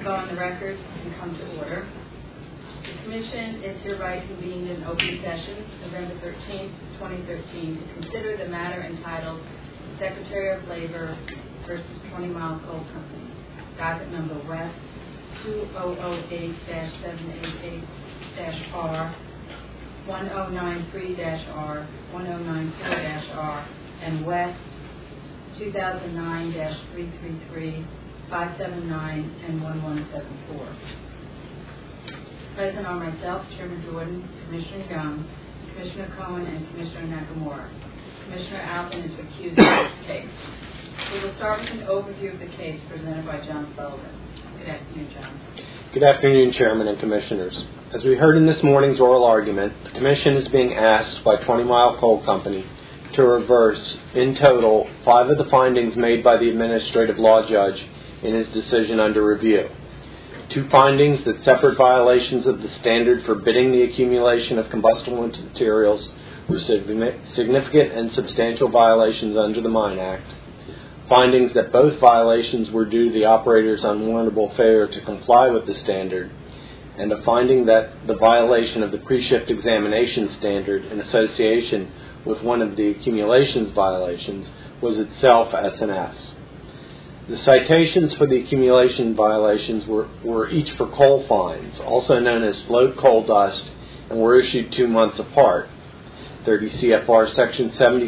will go on the record and come to order. The Commission is hereby convened in open session November 13th, 2013 to consider the matter entitled Secretary of Labor versus 20 Mile Coal Company, docket number West 2008-788-R, 1093-R, 1094-R, and West 2009-333, 579, and 1174. Present are myself, Chairman Jordan, Commissioner Young, Commissioner Cohen, and Commissioner Nakamura. Commissioner Alvin is recused in this case. We will start with an overview of the case presented by John Sullivan. Good afternoon, John. Good afternoon, Chairman and Commissioners. As we heard in this morning's oral argument, the Commission is being asked by 20 Mile Coal Company to reverse, in total, 5 of the findings made by the Administrative Law Judge in his decision under review. 2 findings that separate violations of the standard forbidding the accumulation of combustible materials were significant and substantial violations under the Mine Act. Findings that both violations were due to the operator's unwarrantable failure to comply with the standard, and a finding that the violation of the pre-shift examination standard in association with one of the accumulations violations was itself S&S. The citations for the accumulation violations were each for coal fines, also known as float coal dust, and were issued 2 months apart. 30 CFR Section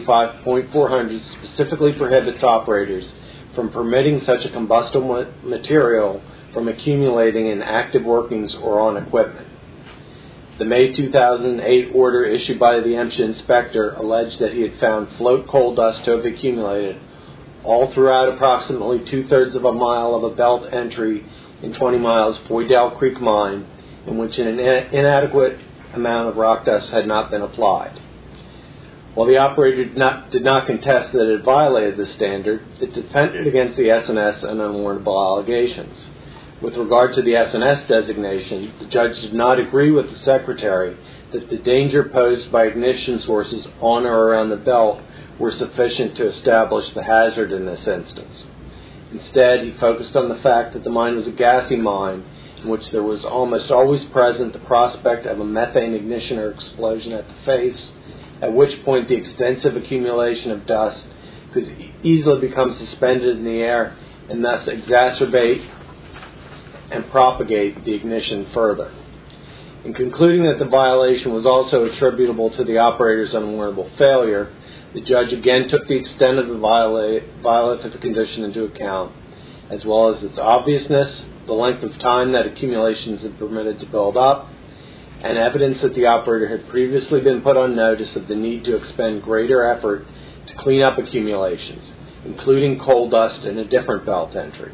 75.400 specifically prohibits operators from permitting such a combustible material from accumulating in active workings or on equipment. The May 2008 order issued by the MSHA inspector alleged that he had found float coal dust to have accumulated all throughout approximately 2/3 of a mile of a belt entry in 20 miles Foydale Creek mine, in which an inadequate amount of rock dust had not been applied. While the operator did not contest that it violated the standard, it defended against the S&S and unwarrantable allegations. With regard to the S&S designation, the judge did not agree with the Secretary that the danger posed by ignition sources on or around the belt were sufficient to establish the hazard in this instance. Instead, he focused on the fact that the mine was a gassy mine in which there was almost always present the prospect of a methane ignition or explosion at the face, at which point the extensive accumulation of dust could easily become suspended in the air and thus exacerbate and propagate the ignition further. In concluding that the violation was also attributable to the operator's unwarrantable failure, the judge again took the extent of the violative condition into account, as well as its obviousness, the length of time that accumulations had permitted to build up, and evidence that the operator had previously been put on notice of the need to expend greater effort to clean up accumulations, including coal dust in a different belt entry.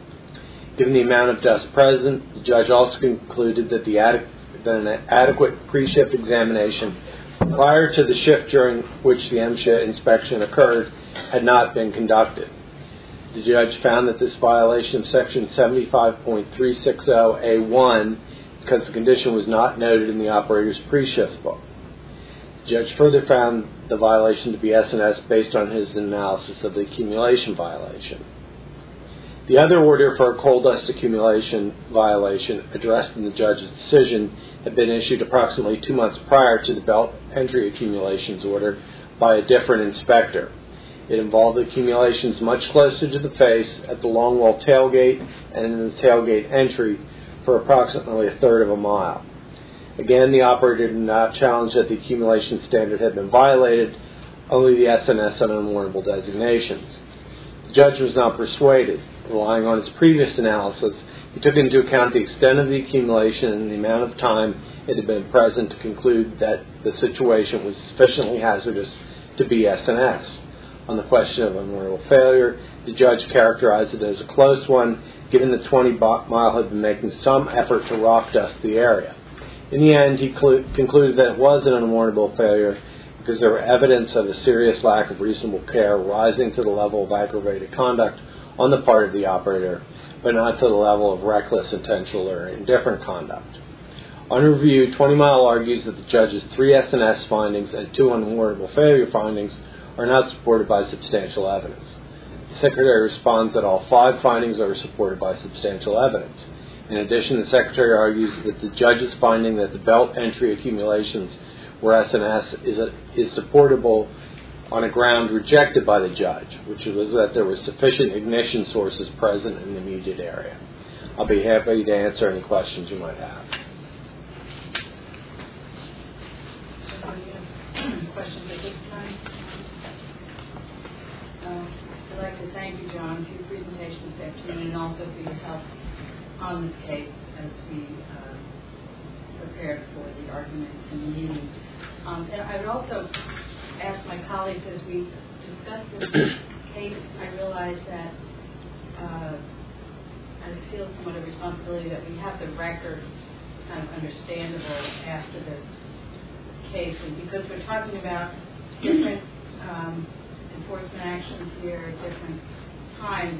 Given the amount of dust present, the judge also concluded that an adequate pre-shift examination prior to the shift during which the MSHA inspection occurred had not been conducted. The judge found that this violation of Section 75.360A1 because the condition was not noted in the operator's pre-shift book. The judge further found the violation to be S&S based on his analysis of the accumulation violation. The other order for a coal dust accumulation violation addressed in the judge's decision had been issued approximately 2 months prior to the belt entry accumulations order by a different inspector. It involved accumulations much closer to the face at the longwall tailgate and in the tailgate entry for approximately 1/3 of a mile. Again, the operator did not challenge that the accumulation standard had been violated, only the S&S and unwarrantable designations. The judge was not persuaded. Relying on his previous analysis, he took into account the extent of the accumulation and the amount of time it had been present to conclude that the situation was sufficiently hazardous to be S&S. On the question of unwarrantable failure, the judge characterized it as a close one, given that 20 Mile had been making some effort to rock dust the area. In the end, he concluded that it was an unwarrantable failure because there were evidence of a serious lack of reasonable care rising to the level of aggravated conduct on the part of the operator, but not to the level of reckless, intentional, or indifferent conduct. On review, 20 Mile argues that the judge's 3 S&S findings and 2 unwarrantable failure findings are not supported by substantial evidence. The Secretary responds that all 5 findings are supported by substantial evidence. In addition, the Secretary argues that the judge's finding that the belt entry accumulations were S&S is supportable on a ground rejected by the judge, which was that there were sufficient ignition sources present in the immediate area. I'll be happy to answer any questions you might have. Questions at this time? I'd like to thank you, John, for your presentation this afternoon and also for your help on this case as we prepared for the argument in the meeting. And I would also ask my colleagues as we discuss this case, I realize that I feel somewhat of responsibility that we have the record kind of understandable after the case, and because we're talking about different enforcement actions here at different times,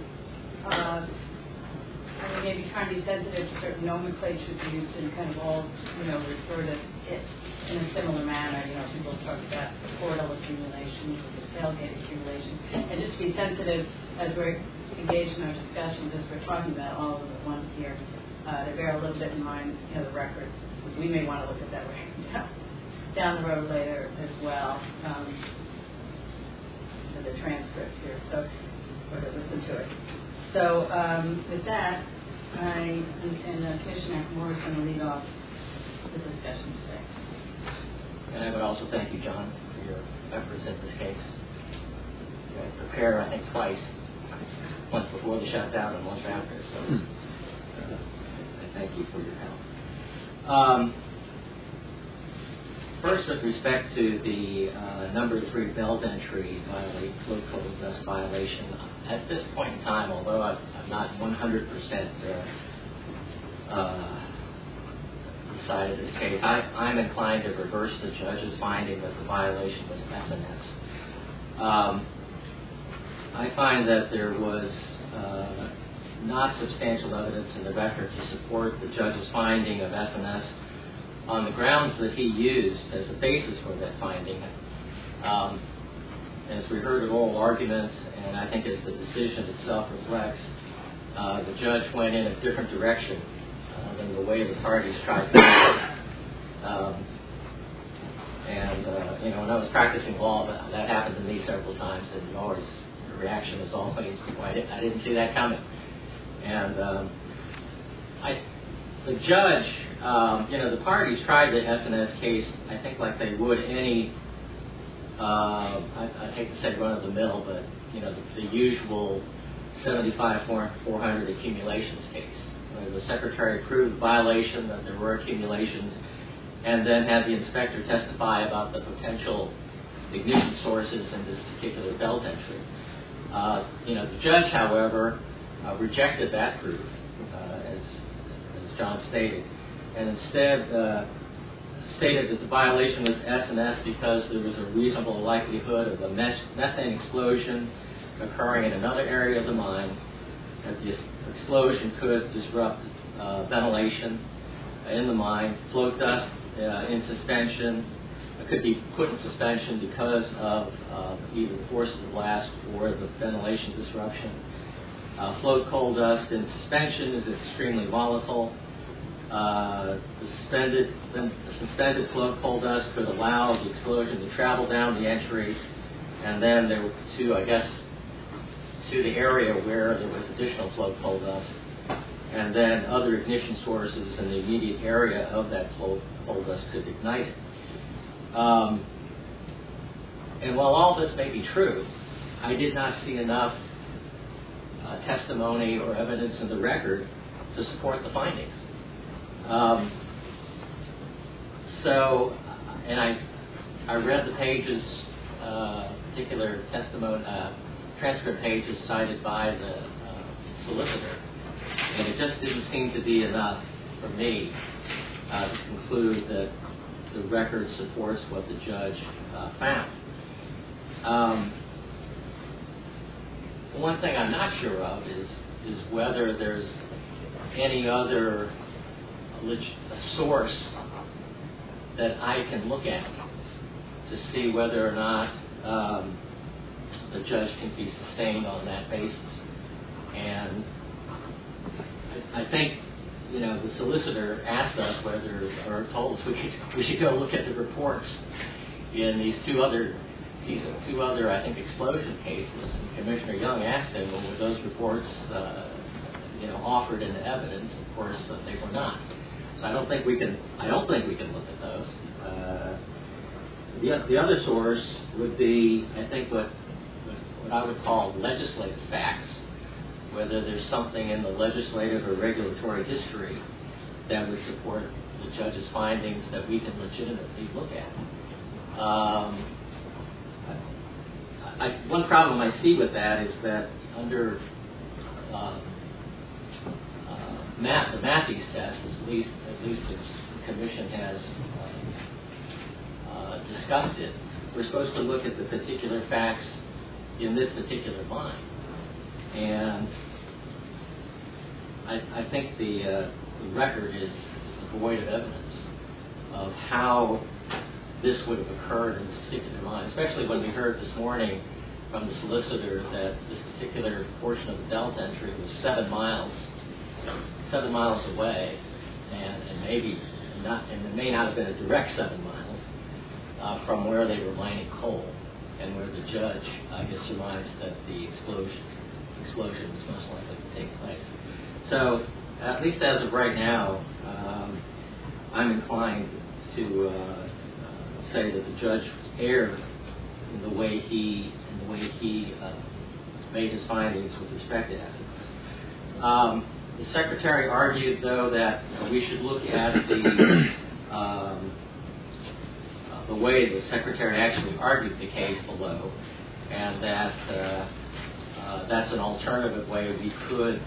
and we may be trying to be sensitive to certain nomenclature used and kind of all, refer to it in a similar manner. People talk about the portal accumulation or the tailgate accumulation, and just be sensitive as we're engaged in our discussions, as we're talking about all of them at once here, to bear a little bit in mind, the record. We may want to look at that down the road later as well, for the transcript here, or to listen to it. So with that, I and Commissioner Moore is going to lead off the discussion today. And I would also thank you, John, for your efforts in this case. You had to prepare, I think, twice, once before the shutdown and once after. So I thank you for your help. First, with respect to the number 3 belt entry flow code dust violation, at this point in time, although I'm not 100% side of this case, I'm inclined to reverse the judge's finding that the violation was S&S. I find that there was not substantial evidence in the record to support the judge's finding of S&S on the grounds that he used as a basis for that finding. As we heard of oral arguments, and I think as the decision itself reflects, the judge went in a different direction than the way the parties tried to do it. When I was practicing law, that happened to me several times, and always the reaction is always, I didn't see that coming. And the judge, the parties tried the S&S case, I think, like they would any, I hate to say run-of-the-mill, but, the usual 75-400 accumulations case. The Secretary proved violation, that there were accumulations, and then had the inspector testify about the potential ignition sources in this particular belt entry. The judge, however, rejected that proof, as John stated, and instead stated that the violation was S&S because there was a reasonable likelihood of a methane explosion occurring in another area of the mine, that the explosion could disrupt ventilation in the mine, float dust in suspension, could be put in suspension because of either the force of the blast or the ventilation disruption. Float coal dust in suspension is extremely volatile. The suspended float coal dust could allow the explosion to travel down the entry, and then there were to the area where there was additional float coal dust, and then other ignition sources in the immediate area of that float coal dust could ignite it. And while all this may be true, I did not see enough testimony or evidence in the record to support the findings. And I read the pages, particular testimony, transcript pages cited by the solicitor, and it just didn't seem to be enough for me to conclude that the record supports what the judge found. One thing I'm not sure of is whether there's any other source that I can look at to see whether or not the judge can be sustained on that basis. And I think, the solicitor asked us or told us we should go look at the reports in these two other, I think, explosion cases. And Commissioner Young asked him, well, were those reports, offered into evidence? Of course, they were not. So I don't think we can look at those. The other source would be, I think, what I would call legislative facts, whether there's something in the legislative or regulatory history that would support the judge's findings that we can legitimately look at. One problem I see with that is that under the Matthews test, at least the Commission has discussed it, we're supposed to look at the particular facts in this particular line. And I think the record is void of evidence of how this would have occurred in this particular line, especially when we heard this morning from the solicitor that this particular portion of the belt entry was 7 miles away, and maybe not, and it may not have been a direct 7 miles from where they were mining coal, and where the judge, I guess, surmised that the explosion was most likely to take place. So, at least as of right now, I'm inclined to say that the judge erred in the way he made his findings with respect to that. The Secretary argued, though, that we should look at the way the Secretary actually argued the case below, and that that's an alternative way we could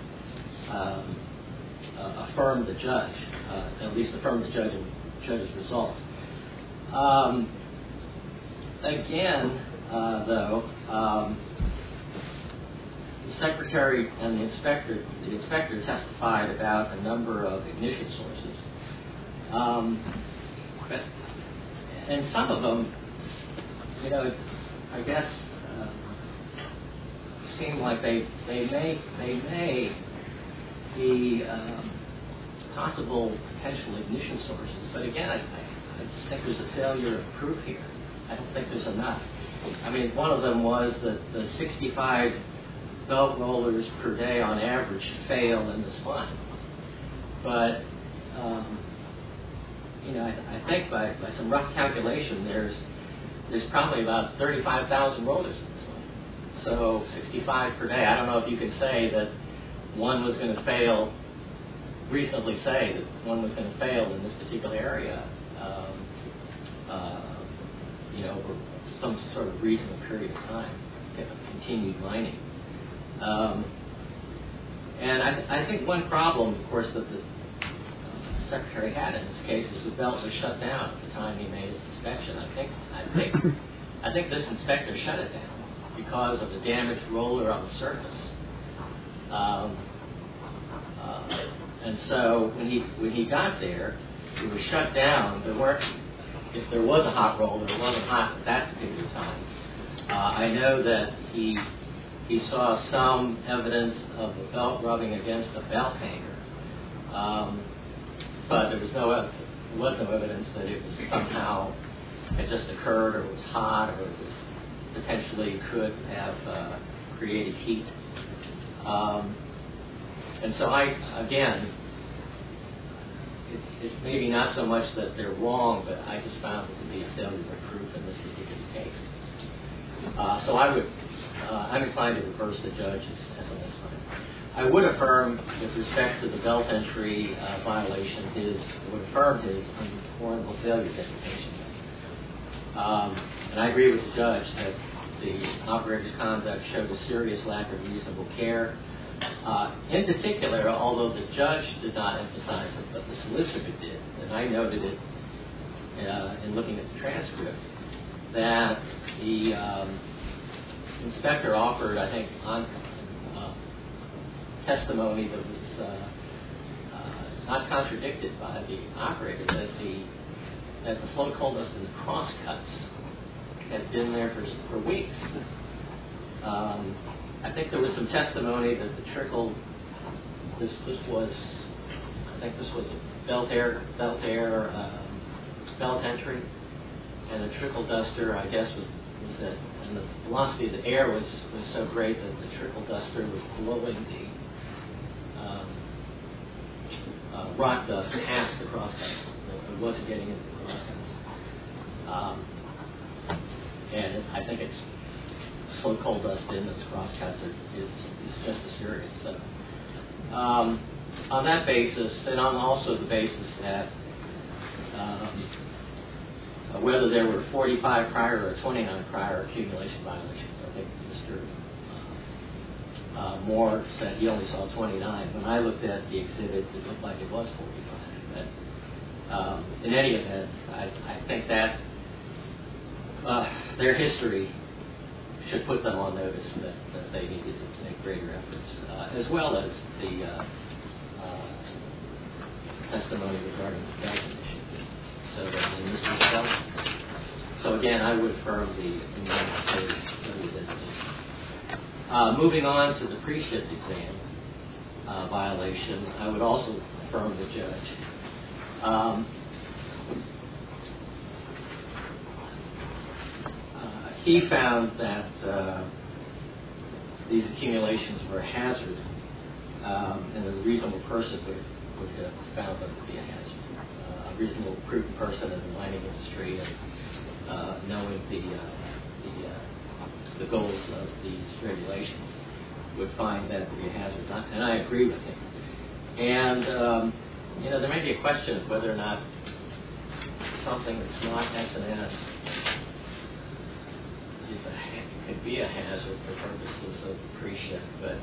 affirm the judge, at least affirm the judge's result. Again, though, the Secretary and the inspector testified about a number of ignition sources. And some of them, I guess, seem like they may be possible potential ignition sources. But again, I just think there's a failure of proof here. I don't think there's enough. I mean, one of them was that the 65 belt rollers per day on average fail in this line. But I think by some rough calculation, there's probably about 35,000 rollers in this line. So 65 per day. I don't know if you could say that one was going to fail, reasonably say that one was going to fail in this particular area, over some sort of reasonable period of time, continued mining. And I think one problem, of course, that the Secretary had in this case is the belt was shut down at the time he made his inspection. I think this inspector shut it down because of the damaged roller on the surface. And so when he got there, it was shut down. If there was a hot roller, it wasn't hot at that particular time. I know that he saw some evidence of the belt rubbing against a belt hanger, but there was no evidence that it was somehow had just occurred, or was hot, or it was potentially could have created heat. And so it's maybe not so much that they're wrong, but I just found it to be a failure of proof in this particular case. So I'm inclined to reverse the judge as an inclined. I would affirm, with respect to the belt entry violation, would affirm his unwarrantable failure designation. And I agree with the judge that the operator's conduct showed a serious lack of reasonable care. In particular, although the judge did not emphasize it, but the solicitor did, and I noted it in looking at the transcript, that the inspector offered, I think, testimony that was not contradicted by the operator, that the flow coldness and the crosscuts had been there for weeks. I think there was some testimony that the trickle, this was a belt entry, and the trickle duster, I guess, was that, and the velocity of the air was so great that the trickle duster was blowing the rock dust past the crosscuts. It wasn't getting into the crosscuts. And I think it's slow coal dust in those crosscuts is just as serious. So, on that basis, and on also the basis that whether there were 45 prior or 29 prior accumulation violations, I think Mr. Moore said he only saw 29. When I looked at the exhibit, it looked like it was 45. But in any event, I think that their history should put them on notice that they needed to make greater efforts, as well as the testimony regarding the Belton issue. So that in this result, so again, I would affirm the amendment that we did. Moving on to the pre-shift exam violation, I would also affirm the judge. He found that these accumulations were a hazard, and a reasonable person would have found them to be a hazard. A reasonable, prudent person in the mining industry, and knowing the goals of these regulations, would find that to be a hazard. And I agree with him. And there may be a question of whether or not something that's not S&S could be a hazard for purposes of the pre-shift, but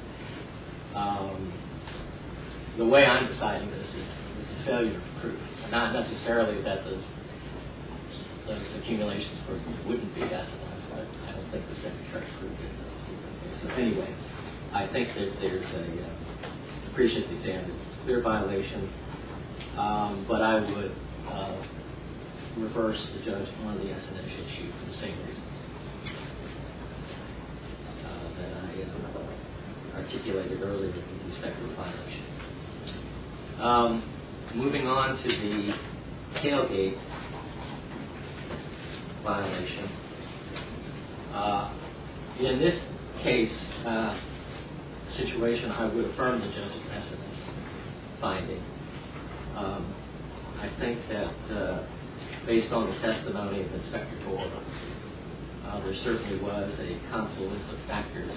the way I'm deciding this is a failure of proof. Not necessarily that those accumulations wouldn't be S&S, but I don't think the Secretary proved it. So anyway, I think that there's a pre-shift exam that's a clear violation, but I would reverse the judge on the S&S issue for the same reason that I articulated earlier with respect to the violation. Moving on to the tailgate violation. In this case, situation, I would affirm the judge's S&S finding. I think that based on the testimony of Inspector Torr, there certainly was a confluence of factors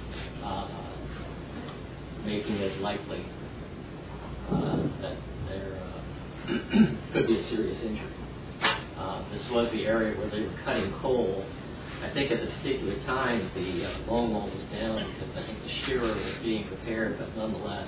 making it likely that there could be a serious injury. This was the area where they were cutting coal. I think at the particular time the longwall was down because I think the shearer was being repaired, but nonetheless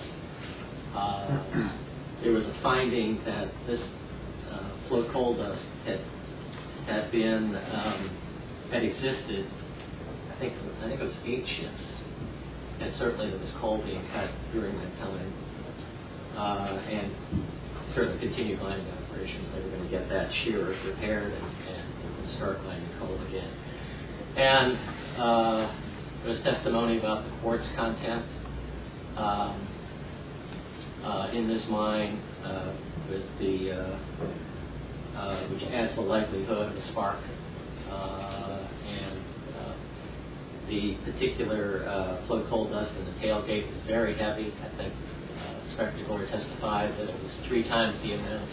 there was a finding that this flow coal dust had existed. I think it was 8 shifts, and certainly there was coal being cut during that time, and certainly continued mining operations. They were going to get that shearer repaired and start mining coal again. And there was testimony about the quartz content in this mine, with the which adds the likelihood of a spark. And the particular flow coal dust in the tailgate was very heavy. I think Inspector Torr testified that it was 3 times the amount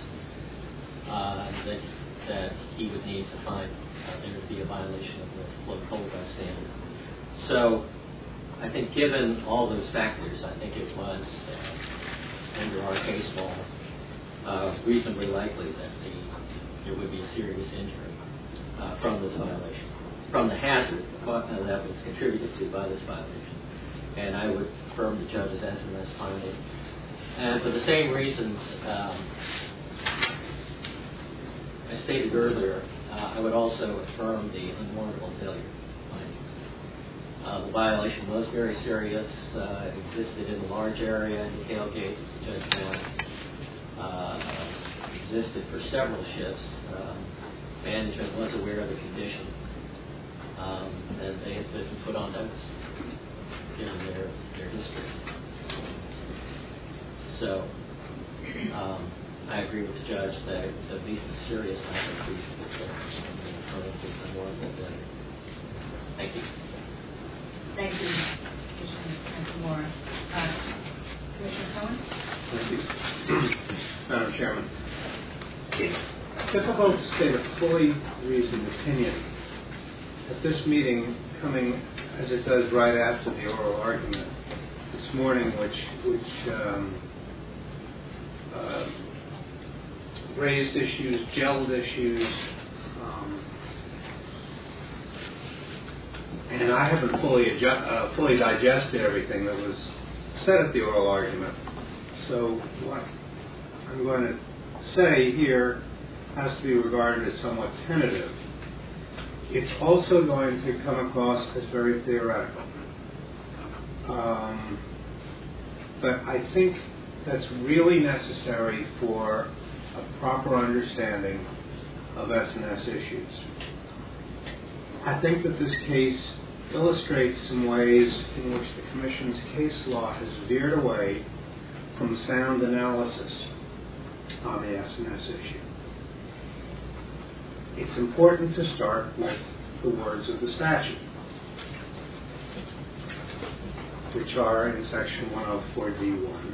that he would need to find there to be a violation of the flow coal dust standard. So I think given all those factors, I think it was, under our case law, reasonably likely that there would be a serious injury from this violation, from the hazard that was contributed to by this violation. And I would affirm the judge's S&S finding. And for the same reasons I stated earlier, I would also affirm the unwarrantable failure finding. The violation was very serious. It existed in a large area in the tailgate, as the judge found. Existed for several shifts. Management was aware of the condition. then they have been put on notice, given their history. So, I agree with the judge that it's at least a serious increase from the warrant. Thank you. Thank you, Commissioner Moore. Commissioner Cohen? Thank you. Madam Chairman, it's difficult to state a fully reasoned opinion at this meeting, coming as it does right after the oral argument this morning, which raised issues, gelled issues, and I haven't fully digested everything that was said at the oral argument. So what I'm going to say here has to be regarded as somewhat tentative. It's also going to come across as very theoretical. But I think that's really necessary for a proper understanding of S&S issues. I think that this case illustrates some ways in which the Commission's case law has veered away from sound analysis on the S&S issue. It's important to start with the words of the statute, which are in Section 104D1.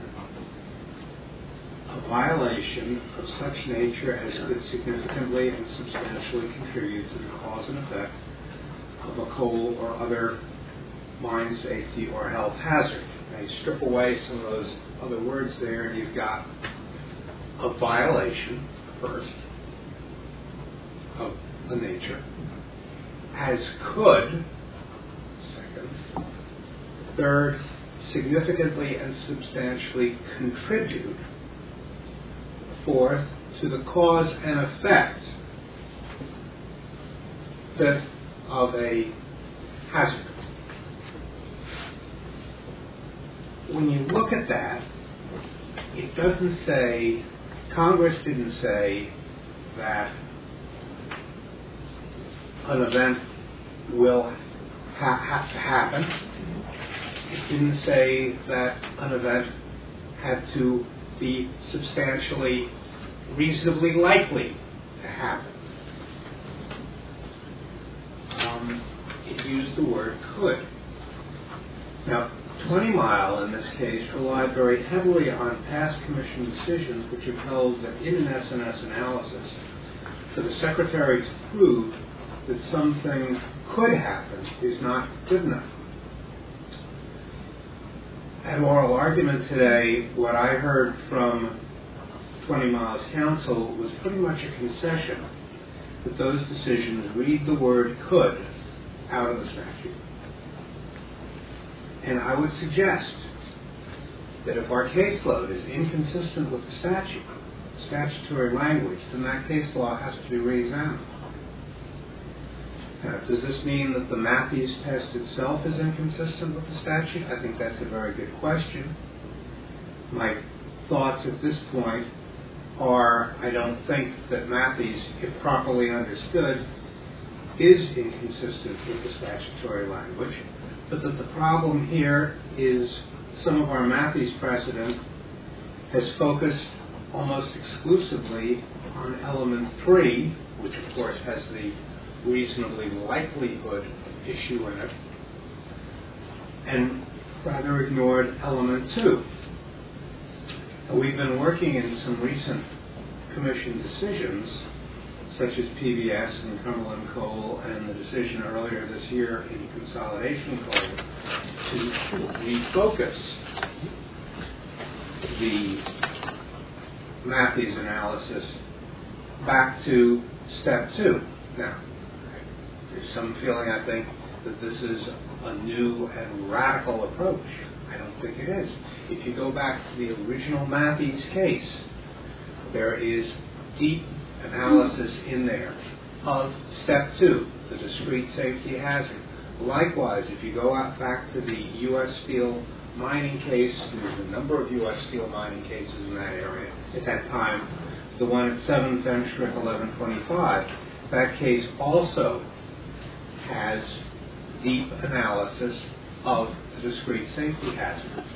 A violation of such nature as could significantly and substantially contribute to the cause and effect of a coal or other mine safety or health hazard. Now you strip away some of those other words there, and you've got a violation, first, of the nature, as could, second, third, significantly and substantially contribute, fourth, to the cause and effect, fifth, of a hazard. When you look at that, it doesn't say, Congress didn't say that an event will have to happen. It didn't say that an event had to be substantially, reasonably likely to happen. It used the word could. Now, 20 Mile in this case relied very heavily on past Commission decisions which have held that in an S&S analysis, for the Secretary to prove that something could happen is not good enough. At oral argument today, what I heard from 20 Mile's counsel was pretty much a concession that those decisions read the word could out of the statute. And I would suggest that if our caseload is inconsistent with the statute, statutory language, then that case law has to be re-examined. Now, does this mean that the Matthews test itself is inconsistent with the statute? I think that's a very good question. My thoughts at this point are, I don't think that Matthews, if properly understood, is inconsistent with the statutory language, but that the problem here is some of our Matthews precedent has focused almost exclusively on element 3, which of course has the reasonably likelihood issue in it, and rather ignored element 2. We've been working in some recent Commission decisions, such as PBS and Cumberland Coal, and the decision earlier this year in Consolidation Coal, to refocus the Matthews analysis back to step 2. Now, there's some feeling, I think, that this is a new and radical approach. I don't think it is. If you go back to the original Matthews case, there is deep analysis in there of step 2, the discrete safety hazard. Likewise, if you go out back to the U.S. Steel mining case, there's a number of U.S. Steel mining cases in that area at that time, the one at 7 Fenchurch 1125, that case also has deep analysis of the discrete safety hazard.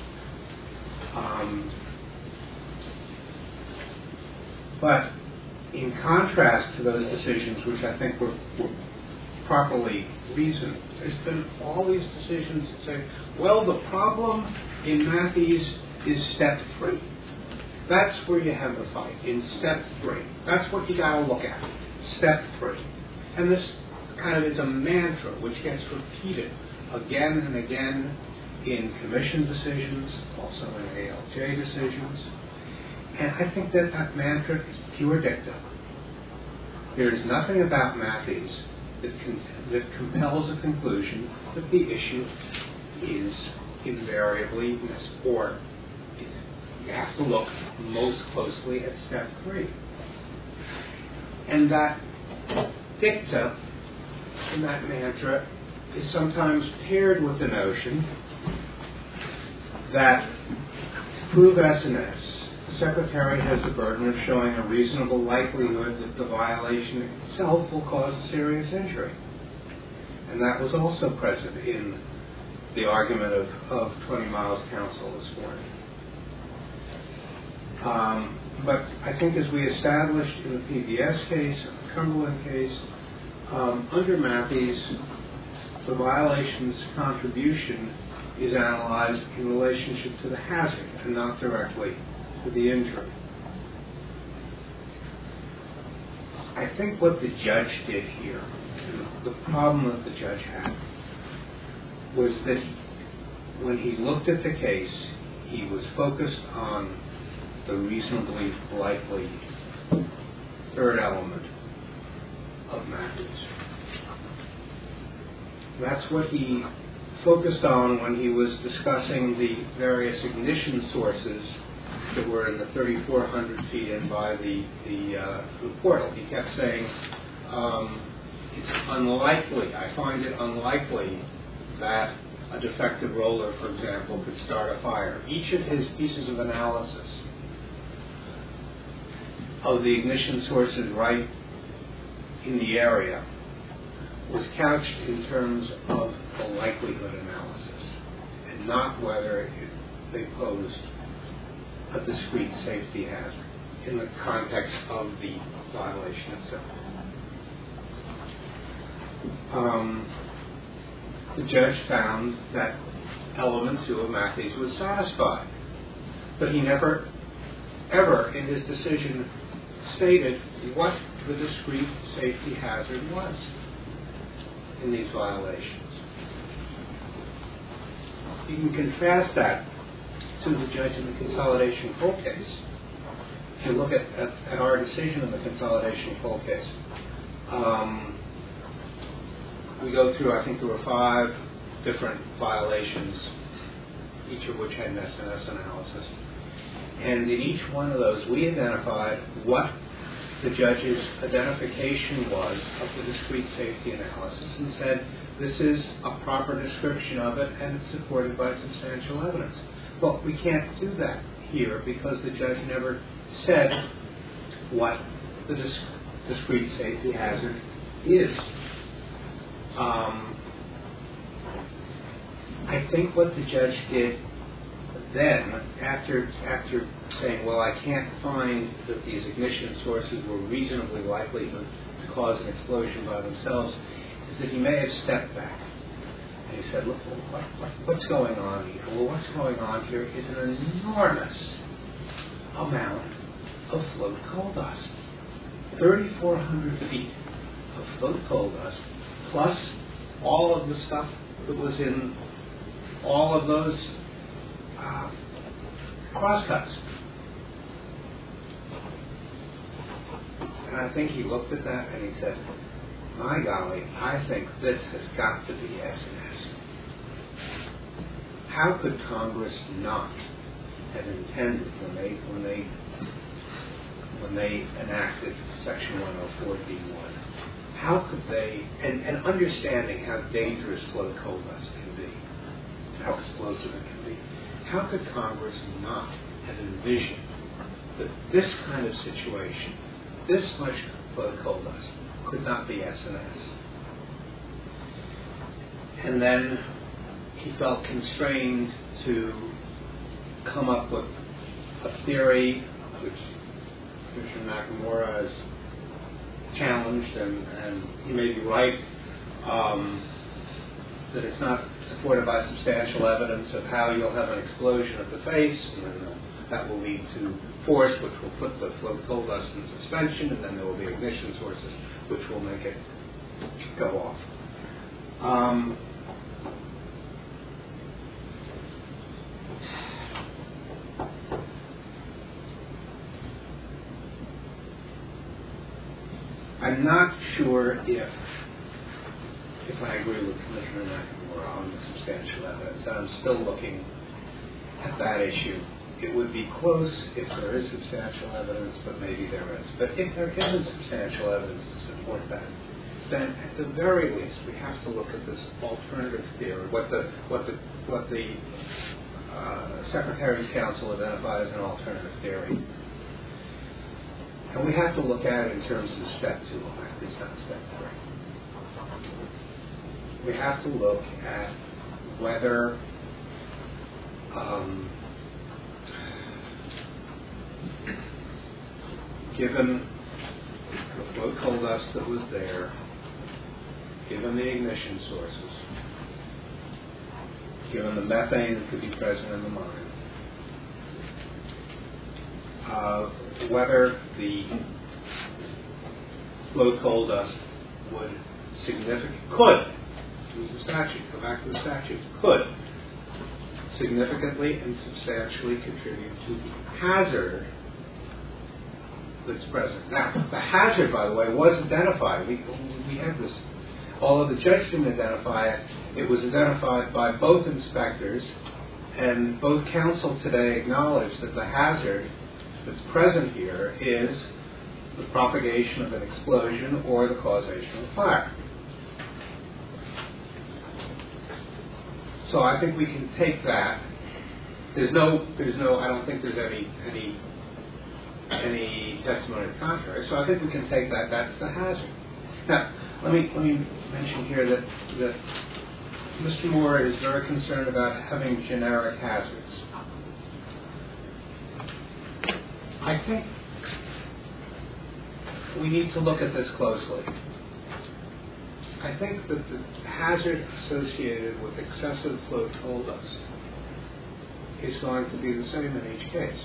But in contrast to those decisions, which I think were properly reasoned, there's been all these decisions that say, well, the problem in Matthews is step 3. That's where you have the fight, in step 3. That's what you got to look at, step 3. And this kind of is a mantra which gets repeated again and again in commission decisions, also in ALJ decisions. And I think that that mantra is pure dicta. There is nothing about Matthews that compels a conclusion that the issue is invariably missed, or you have to look most closely at step 3. And that dicta in that mantra is sometimes paired with the notion that to prove S&S, the Secretary has the burden of showing a reasonable likelihood that the violation itself will cause a serious injury. And that was also present in the argument of 20 Miles Counsel this morning. But I think as we established in the PBS case and the Cumberland case, under Matthews, the violation's contribution is analyzed in relationship to the hazard and not directly to the injury. I think what the judge did here, and the problem that the judge had, was that when he looked at the case, he was focused on the reasonably likely third element of Matthews. That's what he focused on when he was discussing the various ignition sources that were in the 3,400 feet in by the portal. He kept saying, it's unlikely, I find it unlikely that a defective roller, for example, could start a fire. Each of his pieces of analysis of the ignition sources right in the area was couched in terms of the likelihood analysis and not whether they posed a discrete safety hazard in the context of the violation itself. The judge found that element 2 of Matthews was satisfied, but he never, ever in his decision stated what the discrete safety hazard was in these violations. You can contrast that to the judge in the consolidation full case. If you look at our decision in the consolidation full case, we go through, I think there were 5 different violations, each of which had an S&S analysis. And in each one of those, we identified what the judge's identification was of the discrete safety analysis and said, this is a proper description of it and it's supported by substantial evidence. Well, we can't do that here because the judge never said what the discrete safety hazard is. I think what the judge did then, after saying, well, I can't find that these ignition sources were reasonably likely to cause an explosion by themselves, is that he may have stepped back. And he said, look, what's going on here? Well, what's going on here is an enormous amount of float coal dust. 3,400 feet of float coal dust, plus all of the stuff that was in all of those crosscuts. And I think he looked at that and he said, my golly, I think this has got to be S&S. How could Congress not have intended when they enacted Section 104D1? How could they, and understanding how dangerous float coal dust can be, how explosive it can be, how could Congress not have envisioned that this kind of situation, this much float coal dust, could not be S&S? And then he felt constrained to come up with a theory which Commissioner Nakamura has challenged, and he may be right, that it's not supported by substantial evidence of how you'll have an explosion of the face, and then that will lead to force, which will put the float coal dust in suspension, and then there will be ignition sources, which will make it go off. I'm not sure if I agree with Commissioner Nakamura on the substantial evidence. I'm still looking at that issue. It would be close if there is substantial evidence, but maybe there is. But if there isn't substantial evidence to support that, then at the very least we have to look at this alternative theory, what the Secretary's Council identified as an alternative theory. And we have to look at it in terms of step 2, at least not step 3. We have to look at whether given the float coal dust that was there, given the ignition sources, given the methane that could be present in the mine, whether the float coal dust could, use the statute, go back to the statute, could significantly and substantially contribute to the hazard that's present. Now, the hazard, by the way, was identified. We have this, although the judge didn't identify it, it was identified by both inspectors, and both counsel today acknowledged that the hazard that's present here is the propagation of an explosion or the causation of fire. So I think we can take that. There's no. I don't think there's any testimony to the contrary. So I think we can take that. That's the hazard. Now, let me mention here that Mr. Moore is very concerned about having generic hazards. I think we need to look at this closely. I think that the hazard associated with excessive float coal dust is going to be the same in each case.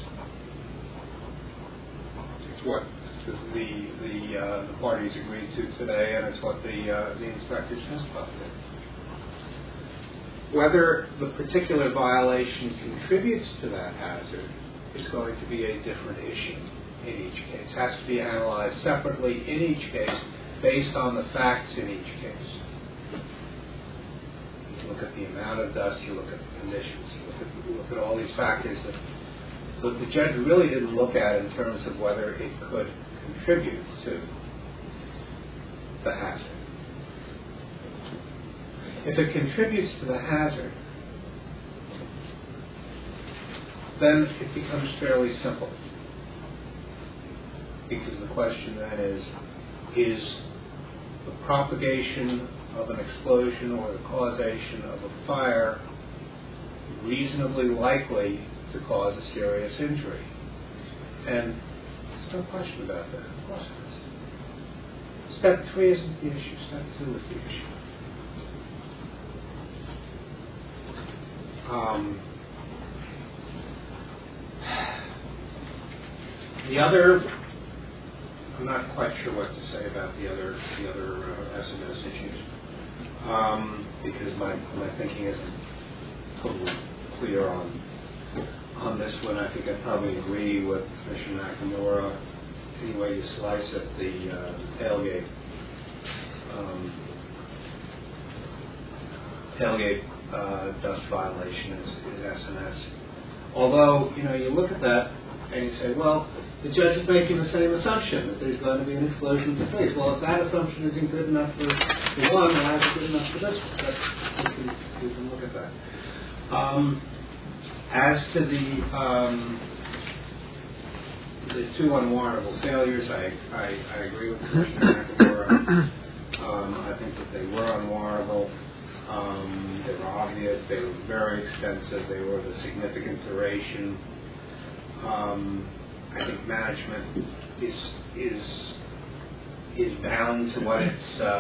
It's what the parties agreed to today, and it's what the inspectors testified to. Whether the particular violation contributes to that hazard is going to be a different issue in each case. It has to be analyzed separately in each case based on the facts in each case. You look at the amount of dust, you look at the conditions, you look at all these factors that the judge really didn't look at in terms of whether it could contribute to the hazard. If it contributes to the hazard, then it becomes fairly simple. Because the question then is the propagation of an explosion or the causation of a fire reasonably likely to cause a serious injury? And there's no question about that. Of course it is. Step 3 isn't the issue. Step 2 is the issue. I'm not quite sure what to say about the other SMS issues, because my thinking isn't totally clear on this one. I think I probably agree with Commissioner Nakamura. Any way you slice it, the tailgate dust violation is SMS. Although, you look at that and you say, well, the judge is making the same assumption, that there's going to be an explosion of the face. Well, if that assumption isn't good enough for one, then it's good enough for this one. You can look at that. As to the two unwarrantable failures, I agree with Commissioner Nakamura. I think that they were unwarrantable. They were obvious. They were very extensive. They were of a significant duration. I think management is bound to what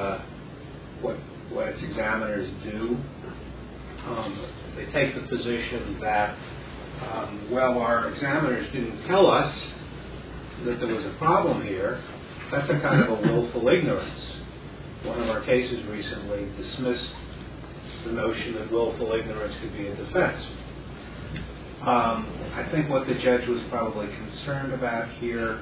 its examiners do. They take the position that our examiners didn't tell us that there was a problem here. That's a kind of a willful ignorance. One of our cases recently dismissed the notion that willful ignorance could be a defense. I think what the judge was probably concerned about here,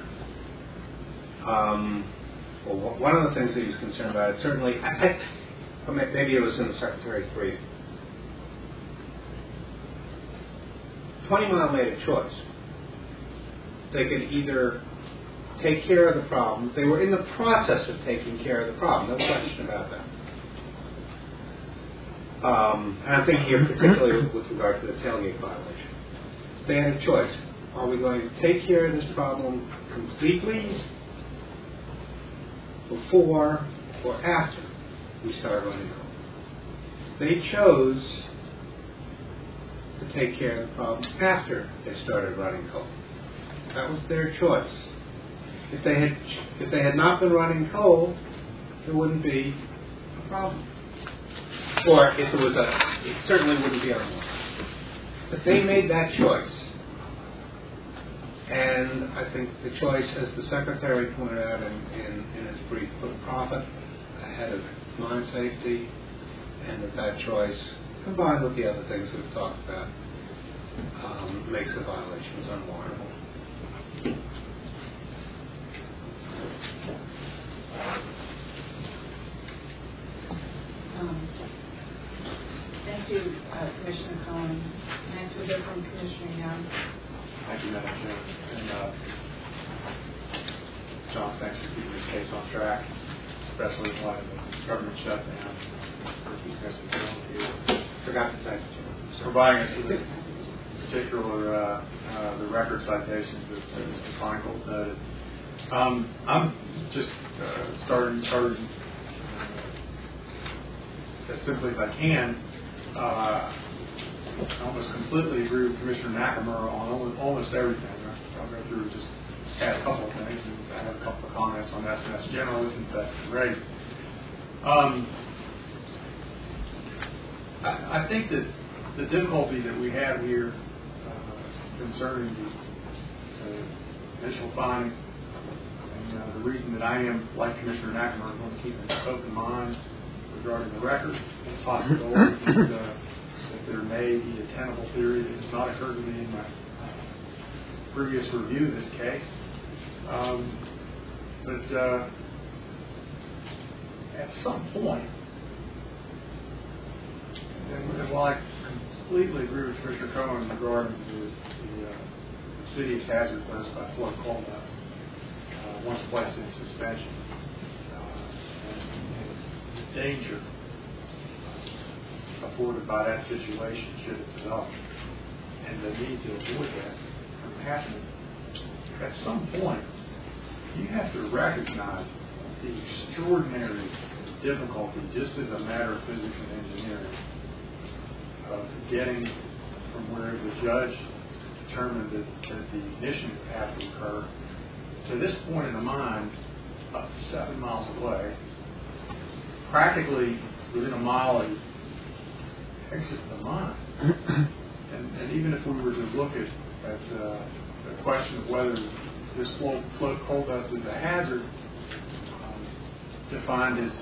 one of the things that he was concerned about, certainly, maybe it was in the Secretary's brief. 20 Mile made a choice. They could either take care of the problem. They were in the process of taking care of the problem. No question about that. And I'm thinking here particularly with regard to the tailgate violation. They had a choice. Are we going to take care of this problem completely before or after we start running cold? They chose to take care of the problem after they started running cold. That was their choice. If they had not been running cold, there wouldn't be a problem. Or if there was it certainly wouldn't be unlawful. But they made that choice. And I think the choice, as the Secretary pointed out in his brief, put profit ahead of mine safety, and that choice, combined with the other things we've talked about, makes the violations unwarrantable. Thank you, Commissioner Cohen. Next we'll hear from Commissioner Young. Thank you, Madam Chair. And John, thanks for keeping this case on track, especially in light of the government shutdown. Forgot to thank you. Providing us with particular the record citations that Mr. Feingold noted. I'm just starting as simply as I can. I almost completely agree with Commissioner Nakamura on almost everything. I'll go through and just add a couple of things, and I have a couple of comments on S&S generally since that's raised. I think that the difficulty that we have here concerning the initial finding, and the reason that I am, like Commissioner Nakamura, going to keep an open mind regarding the record and possibilities that there may be a tenable theory that has not occurred to me in my previous review of this case. But at some point, and while I completely agree with Commissioner Cohen regarding the city's hazard posed by flood coal dust, once placed in suspension, and the danger afforded by that situation should it develop, and the need to avoid that from happening, at some point, you have to recognize the extraordinary difficulty, just as a matter of physics and engineering, of getting from where the judge determined that the ignition had to occur to this point in the mine, up to 7 miles away, practically within a mile of exit the mine. And even if we were to look at the question of whether this float coal dust is a hazard, defined as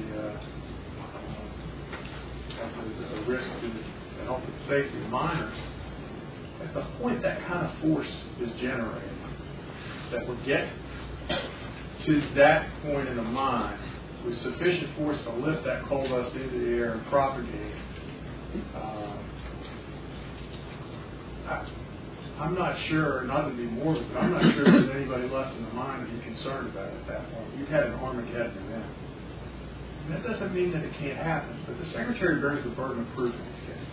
a risk to the health and safety of miners, at the point that kind of force is generated, that would get to that point in the mine with sufficient force to lift that coal dust into the air and propagate it, I'm not sure, not to be morbid, but I'm not sure there's anybody left in the mine to be concerned about it at that point. You've had an Armageddon event. And that doesn't mean that it can't happen, but the Secretary bears the burden of proof in this case.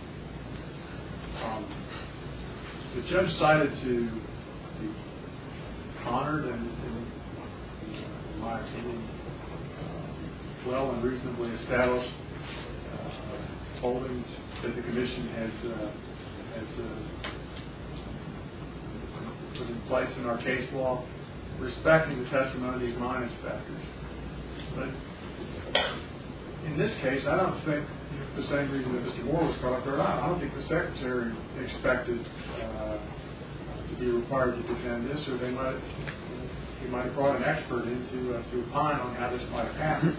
The judge cited to be honored and in my opinion, well and reasonably established holdings that the commission has put in place in our case law, respecting the testimony of these mine inspectors. But in this case, I don't think, for the same reason that Mr. Moore was caught up there, I don't think the secretary expected to be required to defend this, or he might have brought an expert in to opine on how this might have happened.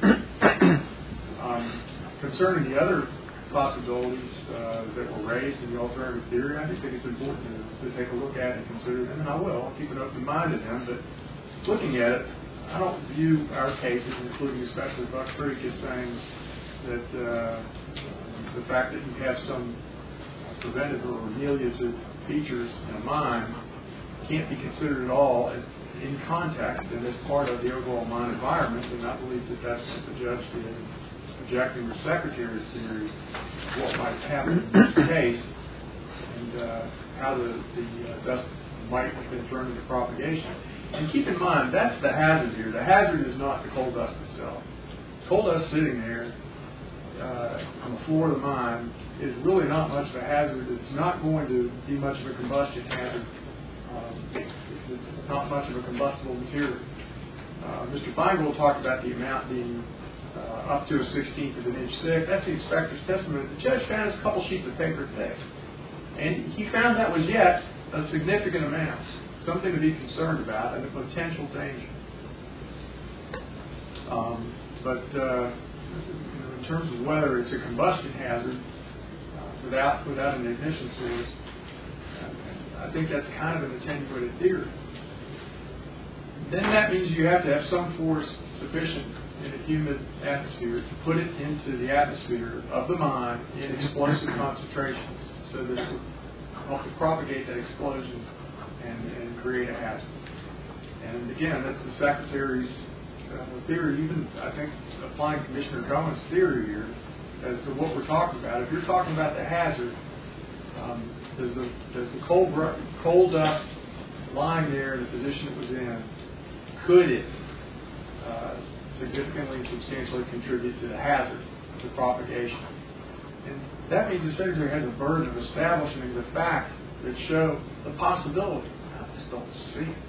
Concerning the other possibilities that were raised in the alternative theory, I just think it's important to take a look at and consider them, and I will. I'll keep an open mind to them, but looking at it, I don't view our cases, including especially Buck Creek, as saying that the fact that you have some preventative or remediative features in a mine can't be considered at all in context and as part of the overall mine environment, and I believe that that's what the judge did, objecting the secretary's theory of what might happen in this case and how the dust might have been thrown into propagation. And keep in mind, that's the hazard here. The hazard is not the coal dust itself. Coal dust sitting there on the floor of the mine is really not much of a hazard. It's not going to be much of a combustion hazard. It's not much of a combustible material. Mr. Feingold talked about the amount being up to a 1/16 of an inch thick. That's the inspector's testimony. The judge found it's a couple sheets of paper thick. And he found that was yet a significant amount, something to be concerned about, and a potential danger. But in terms of whether it's a combustion hazard without an ignition source, I think that's kind of an attenuated theory. Then that means you have to have some force sufficient in a humid atmosphere to put it into the atmosphere of the mine in explosive concentrations so that it would help to propagate that explosion and create a hazard. And again, that's the Secretary's theory, even I think applying Commissioner Cohen's theory here as to what we're talking about. If you're talking about the hazard, does the coal dust lying there in the position it was in, could it significantly and substantially contribute to the hazard to propagation? And that means the Secretary has a burden of establishing the facts that show the possibility. I just don't see it.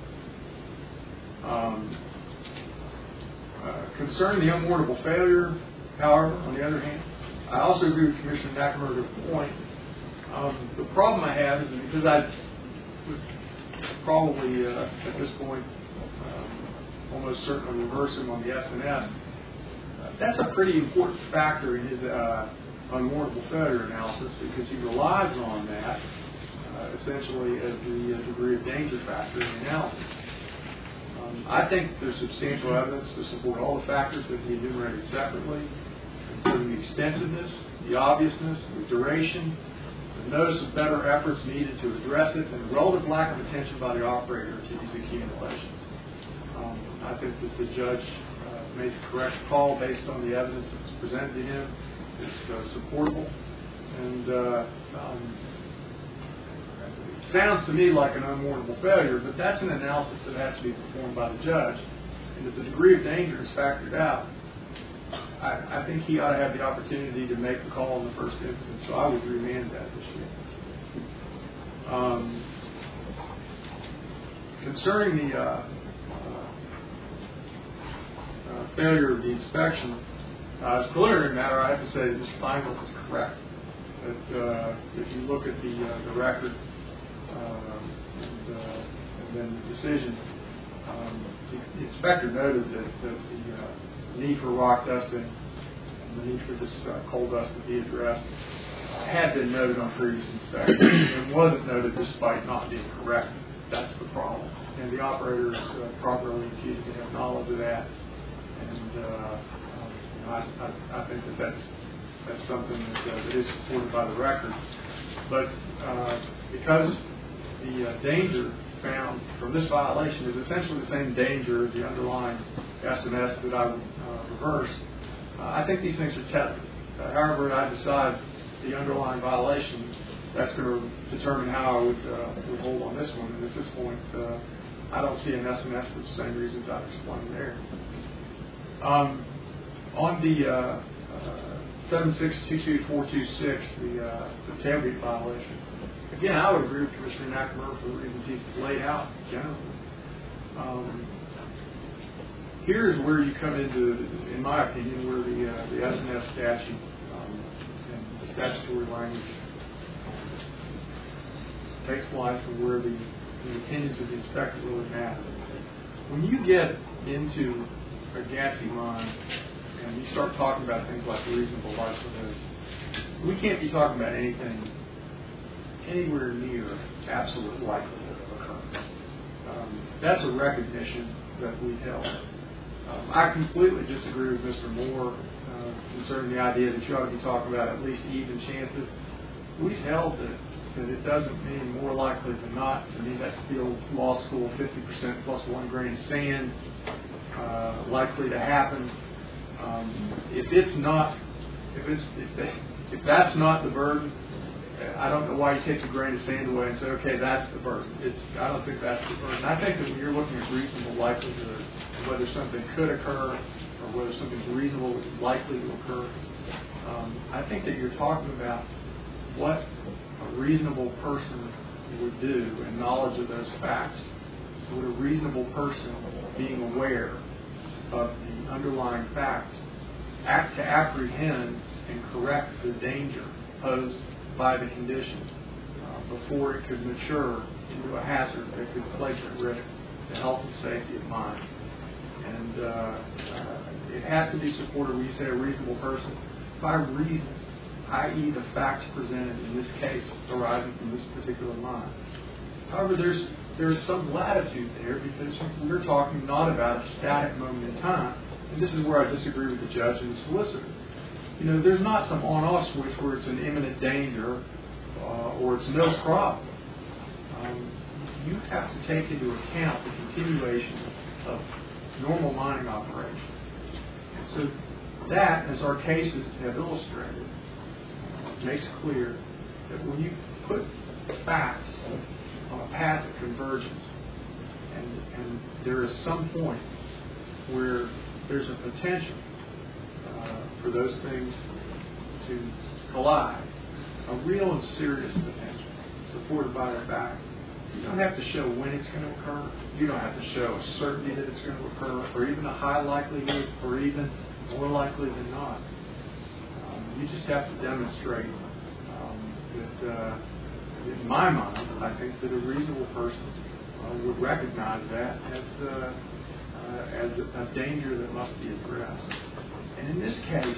Concerning the unwarrantable failure, however, on the other hand, I also agree with Commissioner McNamara's point. The problem I have is that because I would probably, at this point, almost certainly reverse him on the S&S, that's a pretty important factor in his unwarrantable failure analysis because he relies on that essentially as the degree of danger factor in the analysis. I think there's substantial evidence to support all the factors that he enumerated separately, including the extensiveness, the obviousness, the duration, the notice of better efforts needed to address it, and the relative lack of attention by the operator to these accumulations. I think that the judge made the correct call based on the evidence that was presented to him. It's supportable, and it sounds to me like an unwarrantable failure, but that's an analysis that has to be performed by the judge. And if the degree of danger is factored out, I think he ought to have the opportunity to make the call in the first instance. So I would remand that this year. Concerning the failure of the inspection, as a preliminary matter, I have to say that Mr. Feingold is correct. That if you look at the record and then the decision, the inspector noted that the need for rock dusting and the need for this coal dust to be addressed had been noted on previous inspections and wasn't noted despite not being correct. That's the problem. And the operator is properly accused to have knowledge of that. And I think that that's something that is supported by the record. But because the danger found from this violation is essentially the same danger as the underlying S&S that I would reverse, I think these things are tethered. However I decide the underlying violation, that's going to determine how I would hold on this one. And at this point, I don't see an S&S for the same reasons I've explained there. On the 7622426, the tailgate violation. Again, I would agree with Commissioner Nakamura for the reasons he's laid out generally. Here is where you come into, in my opinion, where the S&S statute and the statutory language takes life, and where the opinions of the inspector really matter. When you get into a gassy mine and you start talking about things like reasonable likelihood, we can't be talking about anything anywhere near absolute likelihood of occurrence. That's a recognition that we've held. I completely disagree with Mr. Moore concerning the idea that you ought to be talking about at least even chances. We've held that it doesn't mean more likely than not. To me, that's the old law school 50% plus 1 grain of sand likely to happen. If that's not the burden, I don't know why you take a grain of sand away and say, okay, that's the burden. I don't think that's the burden. I think that when you're looking at reasonable likelihood, whether something could occur or whether something's reasonable likely to occur, I think that you're talking about what a reasonable person would do in knowledge of those facts. Would a reasonable person, being aware of the underlying facts, act to apprehend and correct the danger posed by the condition before it could mature into a hazard that could place at risk the health and safety of mine? And it has to be supported when you say a reasonable person by reason, i.e. the facts presented in this case arising from this particular mine. However, there's some latitude there, because we're talking not about a static moment in time, and this is where I disagree with the judge and the solicitor. You know, there's not some on-off switch where it's an imminent danger or it's no problem. You have to take into account the continuation of normal mining operations. And so that, as our cases have illustrated, makes clear that when you put facts on a path of convergence, and there is some point where there's a potential for those things to collide, a real and serious potential, supported by the fact, you don't have to show when it's going to occur. You don't have to show a certainty that it's going to occur, or even a high likelihood, or even more likely than not. You just have to demonstrate that, in my mind, I think that a reasonable person would recognize that as a danger that must be addressed. And in this case,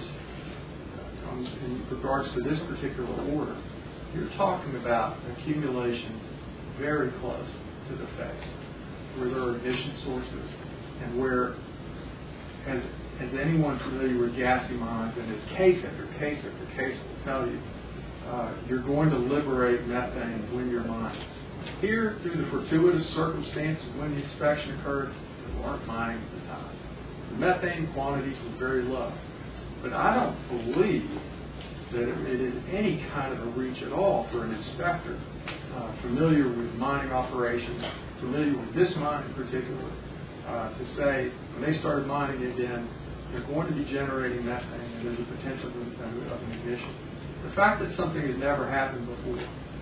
in regards to this particular order, you're talking about accumulation very close to the face, where there are ignition sources, and where, as anyone familiar with gassy mines, and as case after case after case will tell you, you're going to liberate methane when you're mining. Here, through the fortuitous circumstances when the inspection occurred, we weren't mining at the time. The methane quantities were very low. But I don't believe that it is any kind of a reach at all for an inspector familiar with mining operations, familiar with this mine in particular, to say when they started mining again, they're going to be generating methane and there's a potential of an ignition. The fact that something has never happened before,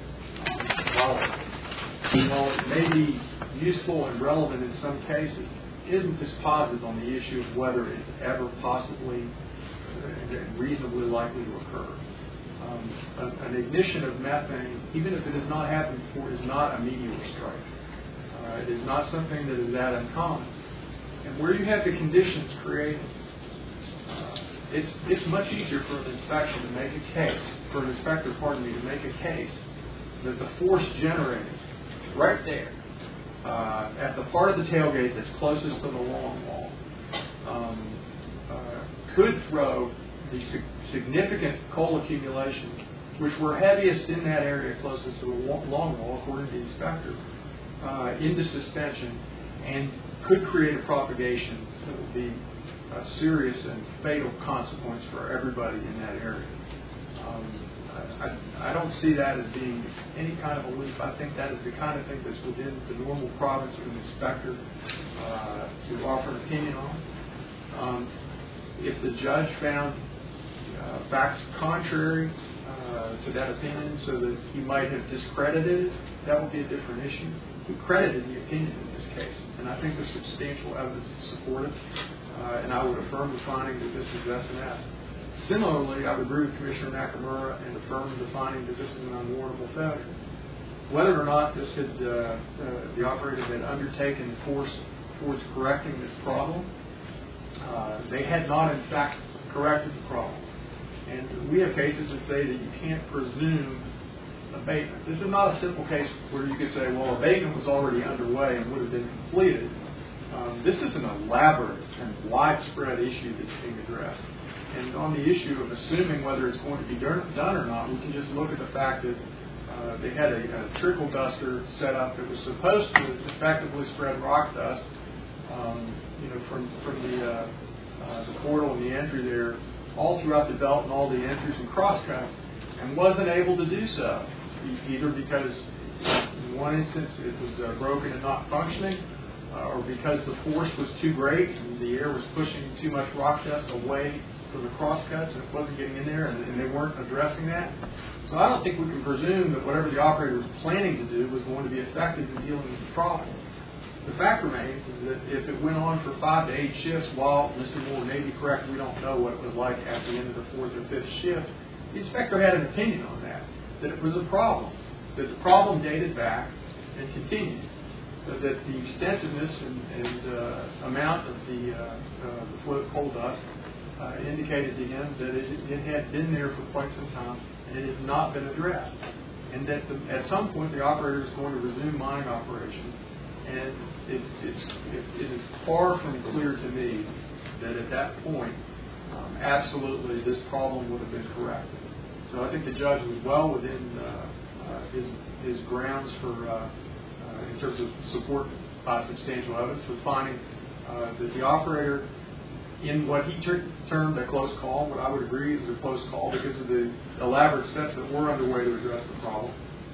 while it may be useful and relevant in some cases, isn't dispositive on the issue of whether it's ever possibly reasonably likely to occur. An ignition of methane, even if it has not happened before, is not a meteor strike. It is not something that is that uncommon. And where you have the conditions created, it's much easier for an inspector to make a case, to make a case that the force generated right there at the part of the tailgate that's closest to the long wall could throw the significant coal accumulations, which were heaviest in that area closest to the long wall, according to the inspector, into suspension, and could create a propagation that would be a serious and fatal consequence for everybody in that area. I don't see that as being any kind of a leap. I think that is the kind of thing that's within the normal province of an inspector to offer an opinion on. If the judge found facts contrary to that opinion so that he might have discredited it, that would be a different issue. He credited the opinion in this case, and I think there's substantial evidence to support it, and I would affirm the finding that this is S&S. Similarly, I would agree with Commissioner Nakamura and affirm the finding that this is an unwarrantable failure. Whether or not this had, the operator had undertaken force towards correcting this problem, they had not in fact corrected the problem. And we have cases that say that you can't presume abatement. This is not a simple case where you could say, well, abatement was already underway and would have been completed. This is an elaborate and widespread issue that's being addressed. And on the issue of assuming whether it's going to be done or not, we can just look at the fact that they had a trickle duster set up that was supposed to effectively spread rock dust, from the portal and the entry there, all throughout the belt and all the entries and crosscuts, and wasn't able to do so, either because in one instance it was broken and not functioning, or because the force was too great and the air was pushing too much rock dust away from the crosscuts and it wasn't getting in there, and they weren't addressing that. So I don't think we can presume that whatever the operator was planning to do was going to be effective in dealing with the problem. The fact remains is that if it went on for 5 to 8 shifts, while Mr. Moore may be correct, we don't know what it was like at the end of the 4th or 5th shift, the inspector had an opinion on that it was a problem, that the problem dated back and continued, that the extensiveness and amount of the float coal dust indicated to him that it had been there for quite some time and it had not been addressed, and that at some point the operator is going to resume mining operations. And it is far from clear to me that at that point, absolutely, this problem would have been corrected. So I think the judge was well within his grounds for, in terms of support by substantial evidence, for finding that the operator, in what he termed a close call, what I would agree is a close call because of the elaborate steps that were underway to address the problem,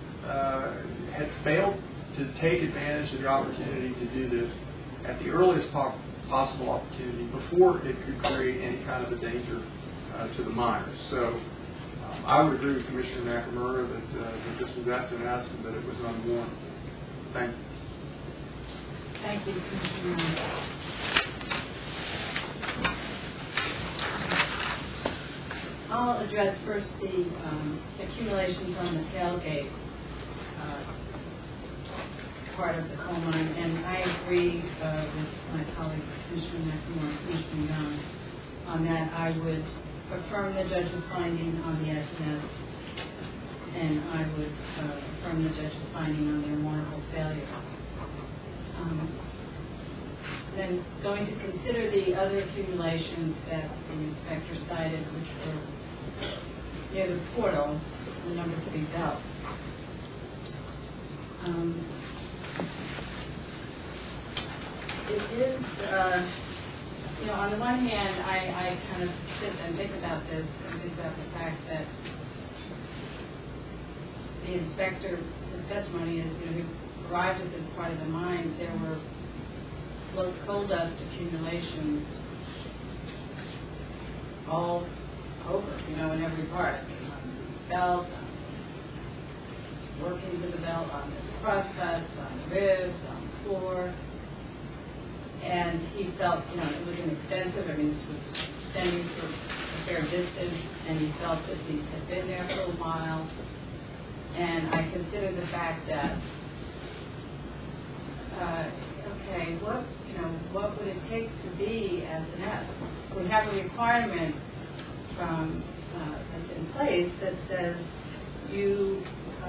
had failed to take advantage of the opportunity to do this at the earliest possible opportunity before it could create any kind of a danger to the miners. So I would agree with Commissioner Nakamura that this was S&S and that it was unwarranted. Thank you. Thank you, Commissioner. I'll address first the accumulations on the tailgate part of the coal mine, and I agree with my colleagues, Commissioner Nakamura and Commissioner Young, on that. I would affirm the judge's finding on the S&S, and I would affirm the judge's finding on the unwarrantable failure. Then going to consider the other accumulations that the inspector cited, which were near the portal, the number 3 belt. It is, on the one hand, I kind of sit and think about this and think about the fact that the inspector's testimony is, he arrived at this part of the mine, there were coal dust accumulations all over, in every part. On the belt, on workings of the belt, on the crosscuts, on the ribs, on the floor. And he felt, it was an extensive, this was extending for a fair distance, and he felt that these had been there for a while. And I consider the fact that, what would it take to be S&S? We have a requirement that's in place that says you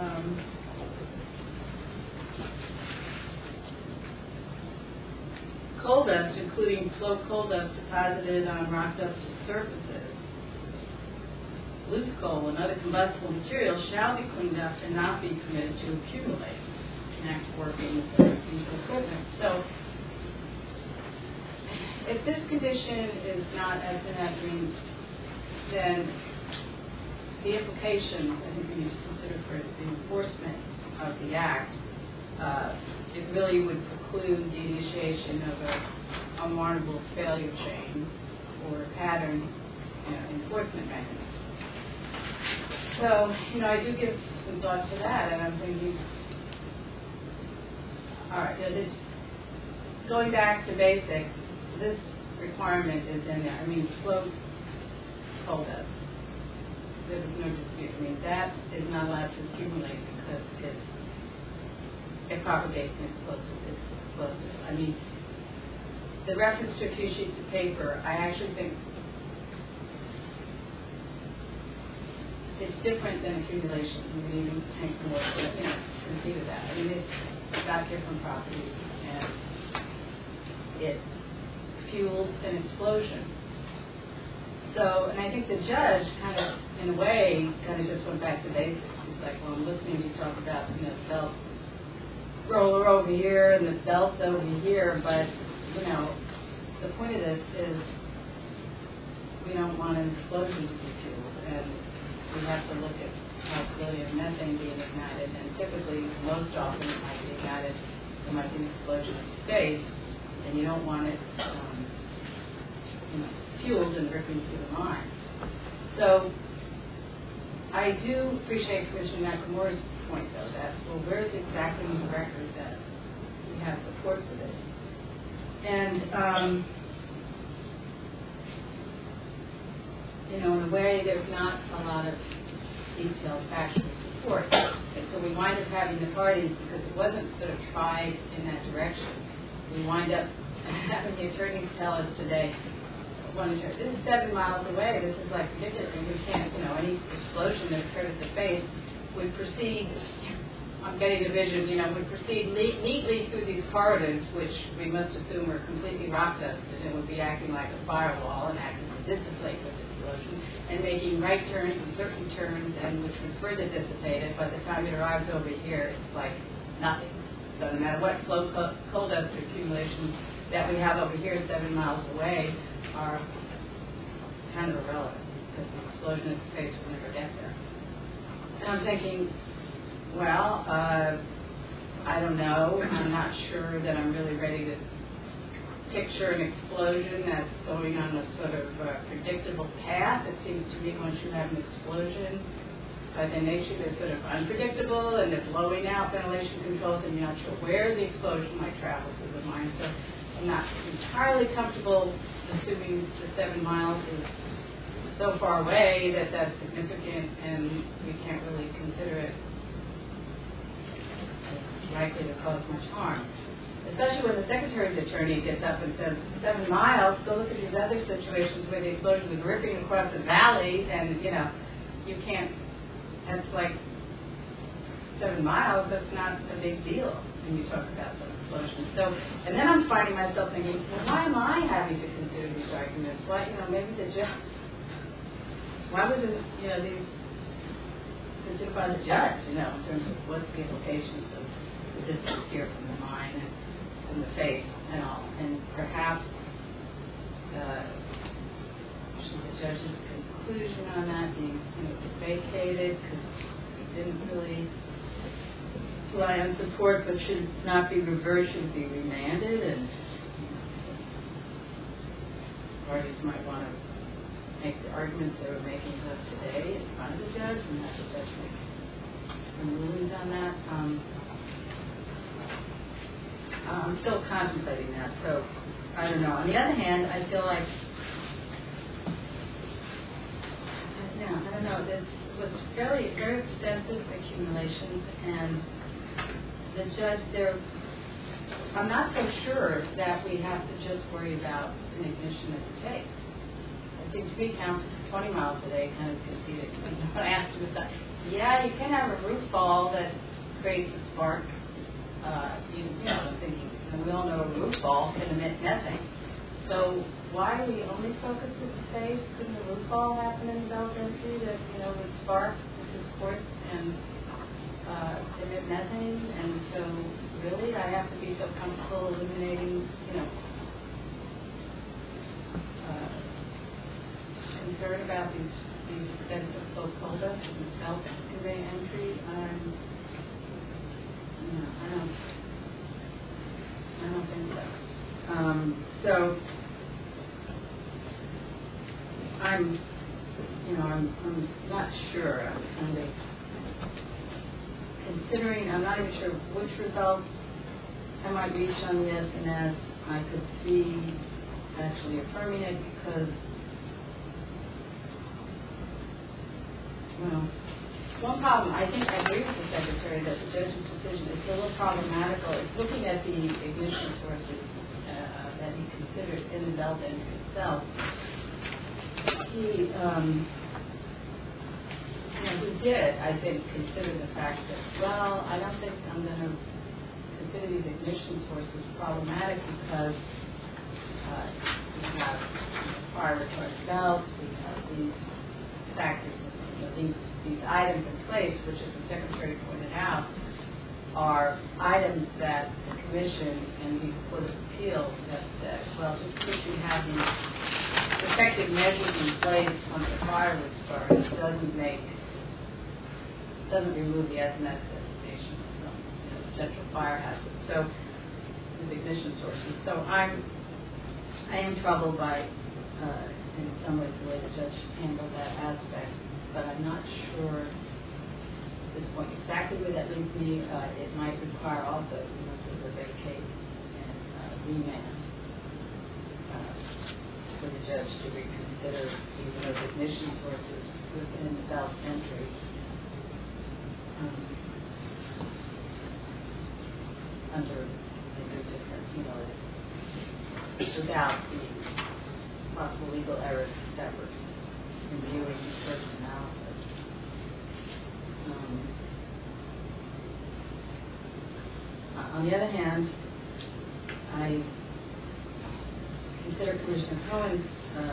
coal dust, including float coal dust deposited on rock dust surfaces, loose coal and other combustible materials shall be cleaned up and not be permitted to accumulate in active working with diesel equipment. So, if this condition is not S&S, then the implications, I think we need to consider for the enforcement of the Act, it really would preclude the initiation of a unwarrantable failure chain or a pattern enforcement mechanism. So, I do give some thought to that, and I'm thinking, all right, going back to basics, this requirement is in there. Sloat told us there was no dispute. That is not allowed to accumulate because it propagates and it's explosive. The reference to a few sheets of paper, I actually think it's different than accumulation. You even think more, conceive of that. It's got different properties, and it fuels an explosion. So, and I think the judge kind of, in a way, just went back to basics. He's like, well, I'm listening to you talk about, the belt roller over here and the belt's over here, but, the point of this is we don't want an explosion to be fueled, and we have to look at possibility of methane being ignited, and typically, most often it might be ignited, there might be an explosion in space, and you don't want it fueled and ripping through the mine. So I do appreciate Commissioner Nakamura's point, though, that, where's exactly in the record that we have support for this? And, in a way, there's not a lot of detailed factual support. And so we wind up having the parties, because it wasn't sort of tried in that direction, we wind up having the attorneys tell us today, this is 7 miles away, this is like ridiculous, we can't, any explosion that occurred at the face would proceed, I'm getting a vision, would proceed neatly through these corridors, which we must assume are completely rock dusted, and would be acting like a firewall and acting to dissipate this explosion, and making right turns and certain turns, and which would further dissipate it. By the time it arrives over here, it's like nothing. So no matter what flow coal dust accumulation that we have over here 7 miles away are kind of irrelevant, because the explosion in space will never get there. And I'm thinking, well, I don't know. I'm not sure that I'm really ready to picture an explosion that's going on a sort of predictable path. It seems to me once you have an explosion, by their nature they're sort of unpredictable, and they're blowing out ventilation controls, and you're not sure where the explosion might travel through the mine. So I'm not entirely comfortable assuming the 7 miles is so far away that that's significant, and we can't really consider it likely to cause much harm. Especially when the Secretary's attorney gets up and says, 7 miles, go look at these other situations where the explosions are ripping across the valley, and, you can't, that's like 7 miles, that's not a big deal when you talk about the explosion. So, and then I'm finding myself thinking, well, why am I having to consider these arguments? Why, maybe the judge, why was it, these considered by the judge, in terms of what's the implications of the distance here from the mine and from the face and all. And perhaps should the judge's conclusion on that be vacated, because it didn't really rely on support, but should not be reversed, should be remanded, and parties might want to make the arguments they were making to us today in front of the judge, and have the judge make some rulings on that. I'm still contemplating that, so I don't know. On the other hand, I feel like, I don't know, this was very extensive accumulations, and the judge there, I'm not so sure that we have to just worry about an ignition at the face. I think to be counted 20 miles a day kind of conceded. When I asked him about, you can have a roof fall that creates a spark. I'm thinking, we all know a roof fall can emit methane. So why are we only focused at the face? Couldn't a roof fall happen in the belt entry that, would spark, which is quartz, and emit methane? And so really I have to be so comfortable eliminating, concern about these extensive flow coal dust and belt convey entry. I don't think so. So I'm not sure. I'm kind of considering, I'm not even sure which result I might reach on this, and as I could see actually affirming it because, well, one problem, I think I agree with the Secretary that the judge's decision is a little problematical. It's looking at the ignition sources that he considered in the belt entry itself. He did, I think, consider the fact that, well, I don't think I'm going to consider these ignition sources problematic because we have fire retardant belts, we have these factors, these items in place, which, as the Secretary pointed out, are items that the Commission and the Court of Appeals have said, well, just because you have these effective measures in place on the firewood storage doesn't remove the SMS designation from potential fire hazard. So, the ignition sources. So I am troubled by, in some ways, the way the judge handled that aspect, but I'm not sure at this point exactly where that leads me. It might require also sort of a vacate and remand for the judge to reconsider even those ignition sources within the belt entry. Under a different, without the possible legal errors that were in viewing the first analysis. On the other hand, I consider Commissioner Cohen's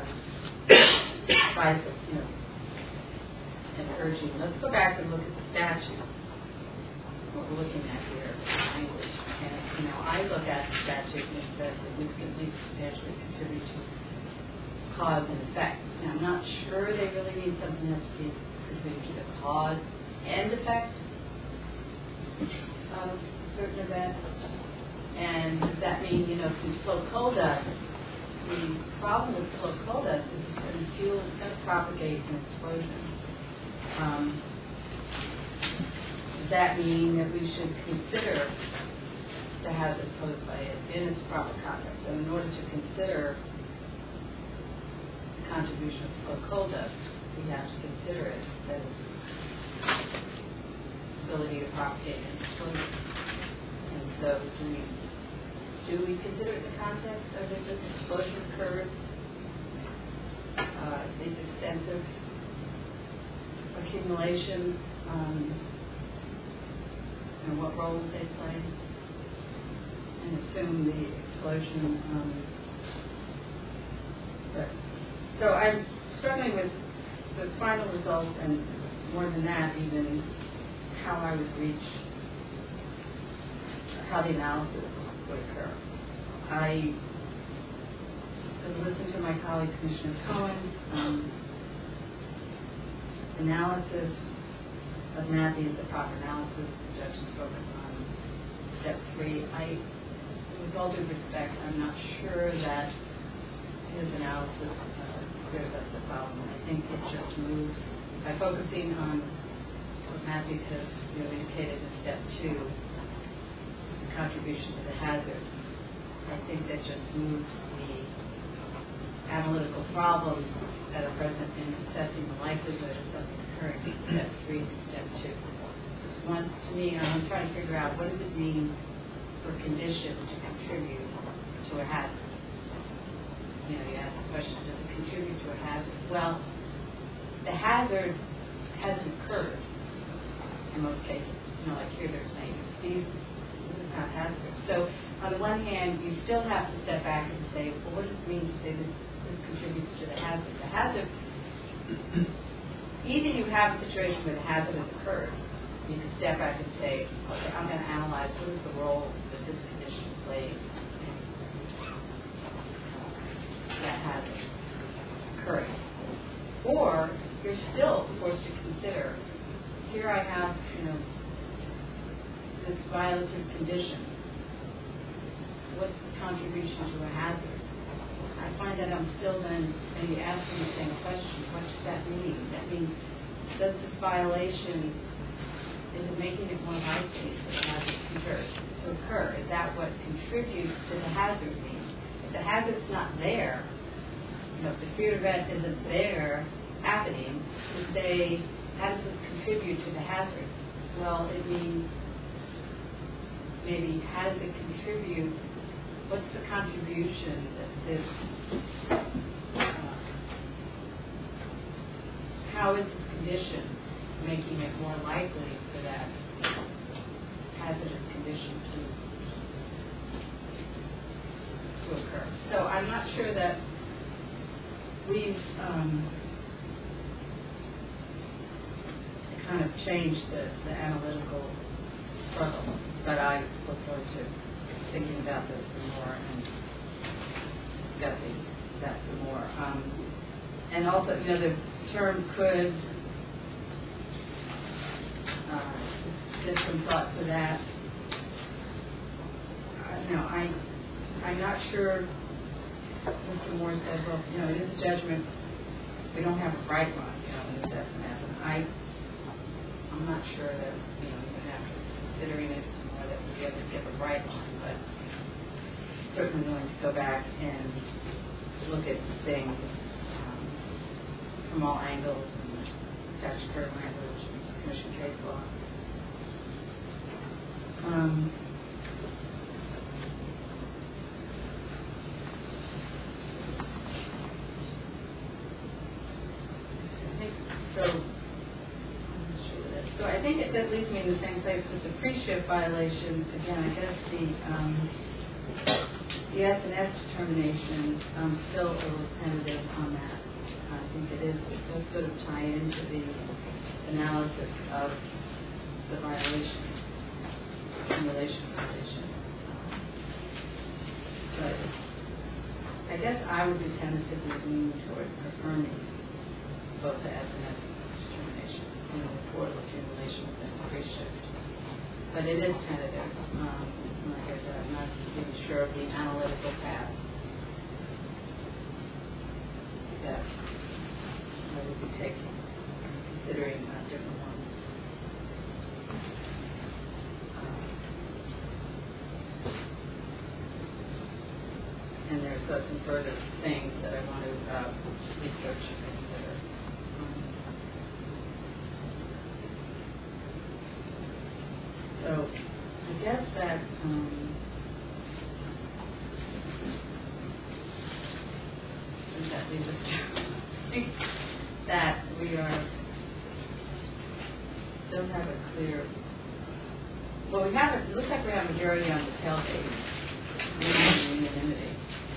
advice of, and urging, let's go back and look at the statute, what we're looking at here, language. And, I look at the statute and it says significantly, substantially contribute to cause and effect. Now, I'm not sure they really need something that's contributing to the cause and effect of a certain event. And does that mean, since flow coal dust, the problem with flow coal dust is it's going to fuel, it's going to propagate an explosion. Does that mean that we should consider the hazard posed by it in its proper context? So in order to consider the contribution of flow coal dust, we have to consider it as ability to propagate an explosion. And so do we consider it in the context of if an explosion occurred, these extensive accumulation, and what roles they play, and assume the explosion. So I'm struggling with the final results, and more than that, even how I would reach, how the analysis would occur. I have listened to my colleague Commissioner Cohen's analysis of Matthews, the proper analysis. The judge has focused on step 3. With all due respect, I'm not sure that his analysis clears up the problem. I think it just moves, by focusing on what Matthews has indicated in step 2, the contribution to the hazard. I think that just moves the analytical problems that are present in assessing the likelihood of something occurring from step 3 to step 2. To me, I'm trying to figure out what does it mean for conditions to contribute to a hazard. You ask the question, does it contribute to a hazard? Well, the hazard hasn't occurred in most cases. Like here they're saying, this is not hazardous. So on the one hand, you still have to step back and say, well, what does it mean to say this contributes to the hazard? The hazard, either you have a situation where the hazard has occurred, you can step back and say, okay, I'm going to analyze what is the role that this condition plays in that hazard occurring. Or you're still forced to consider, here I have, this violative condition. What's the contribution to a hazard? I find that I'm still then maybe asking the same question. What does that mean? That means, does this violation, is it making it more likely for the hazard to occur? Is that what contributes to the hazard mean? If the hazard's not there, if the fear event isn't there happening, to say, how does this contribute to the hazard? Well, it means maybe how does it contribute, what's the contribution that this, how is this condition making it more likely for that hazardous condition to occur? So I'm not sure that we've kind of changed the analytical struggle, but I look forward to thinking about this some more and discussing that some more. And also, the term could, just some thought to that. I'm not sure. Mr. Moore said, well, it is judgment. We don't have a bright line, in this S&S. And I'm not sure that, even after considering it more, that we'll be able to give a bright line, but certainly willing to go back and look at things from all angles, and statutory language, and commission case law. So I think that leaves me in the same place with the pre-shift violation. Again, I guess the S&S determination still a little tentative on that. I think it does sort of tie into the analysis of the violation, accumulation violation. But I guess I would be tentatively leaning toward affirming both the S&S determination, for accumulation and pre-shift. But it is tentative. Like I said, I'm not even sure of the analytical path that I would be taking, considering different ones. And there's some further things that I want to research and consider. So I guess that leaves us to that we don't have a clear. Well, it looks like we have a majority on the tailgate, unanimity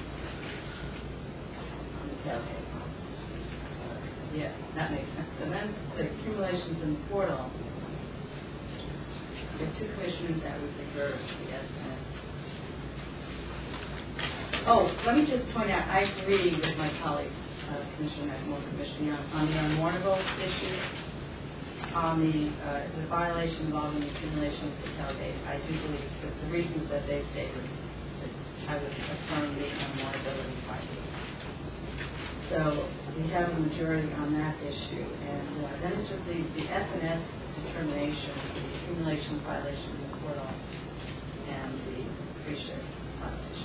on the tailgate. Yeah, that makes sense. And then the accumulations in the portal. There are two commissioners that would reverse the S&S. Oh, let me just point out, I agree with my colleague, Commissioner Young, on the unwarrantable issue, on the violation involving the accumulation of the tailgate. I do believe that the reasons that they stated, that I would affirm the unwarrantability finding. So we have a majority on that issue, and then it just leaves the S&S determination, the accumulation violation in the portal, and the pre-shift violation.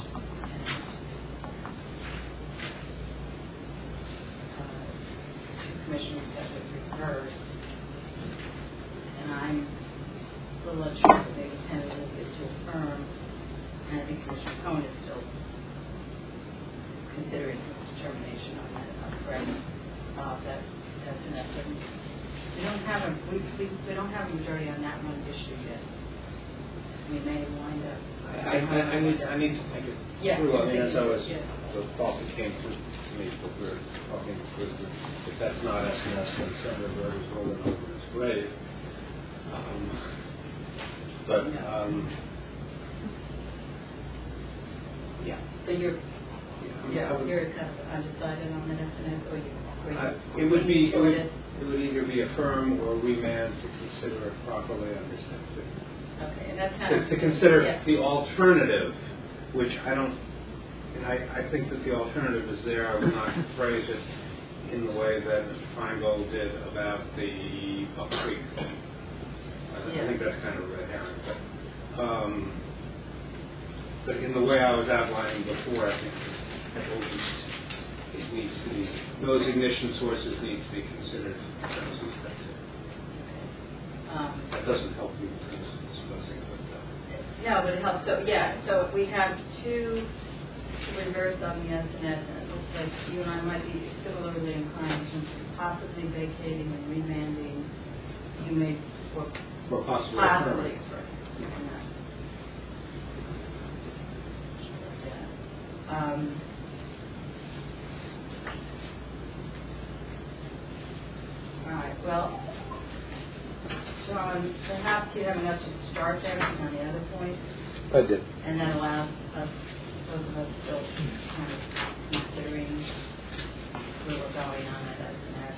And commissioners that would reverse, and I'm a little unsure, but maybe tentatively to affirm, and I think Commissioner Cohen is still considering his determination on that, correct? That S&S. We don't have a majority on that one issue yet. We may wind up. I need to think it through. As I was, the thought that came to me when we were talking was that if that's not S&S, then Senator Byrd is rolling over his grave. Yeah. So you're kind of undecided on that S&S, or it would either be affirmed or remand to consider it properly under Step 2. Okay, and that's kind of to consider the alternative, which I don't And I think that the alternative is there. I would not phrase it in the way that Mr. Feingold did about the Buck Creek. I think that's kind of a red herring. But in the way I was outlining before, I think that at least it needs to be, those ignition sources need to be considered. That doesn't help you because it's buzzing. No, but it helps. So, yeah, so we have two reversed on the S&S, and it looks like you and I might be similarly inclined in terms of possibly vacating and remanding. You may, or possibly. Possibly. All right, well, John, perhaps you have enough to start there on the other point, I did. and that allows us, those of us still kind of considering where we're going on it as an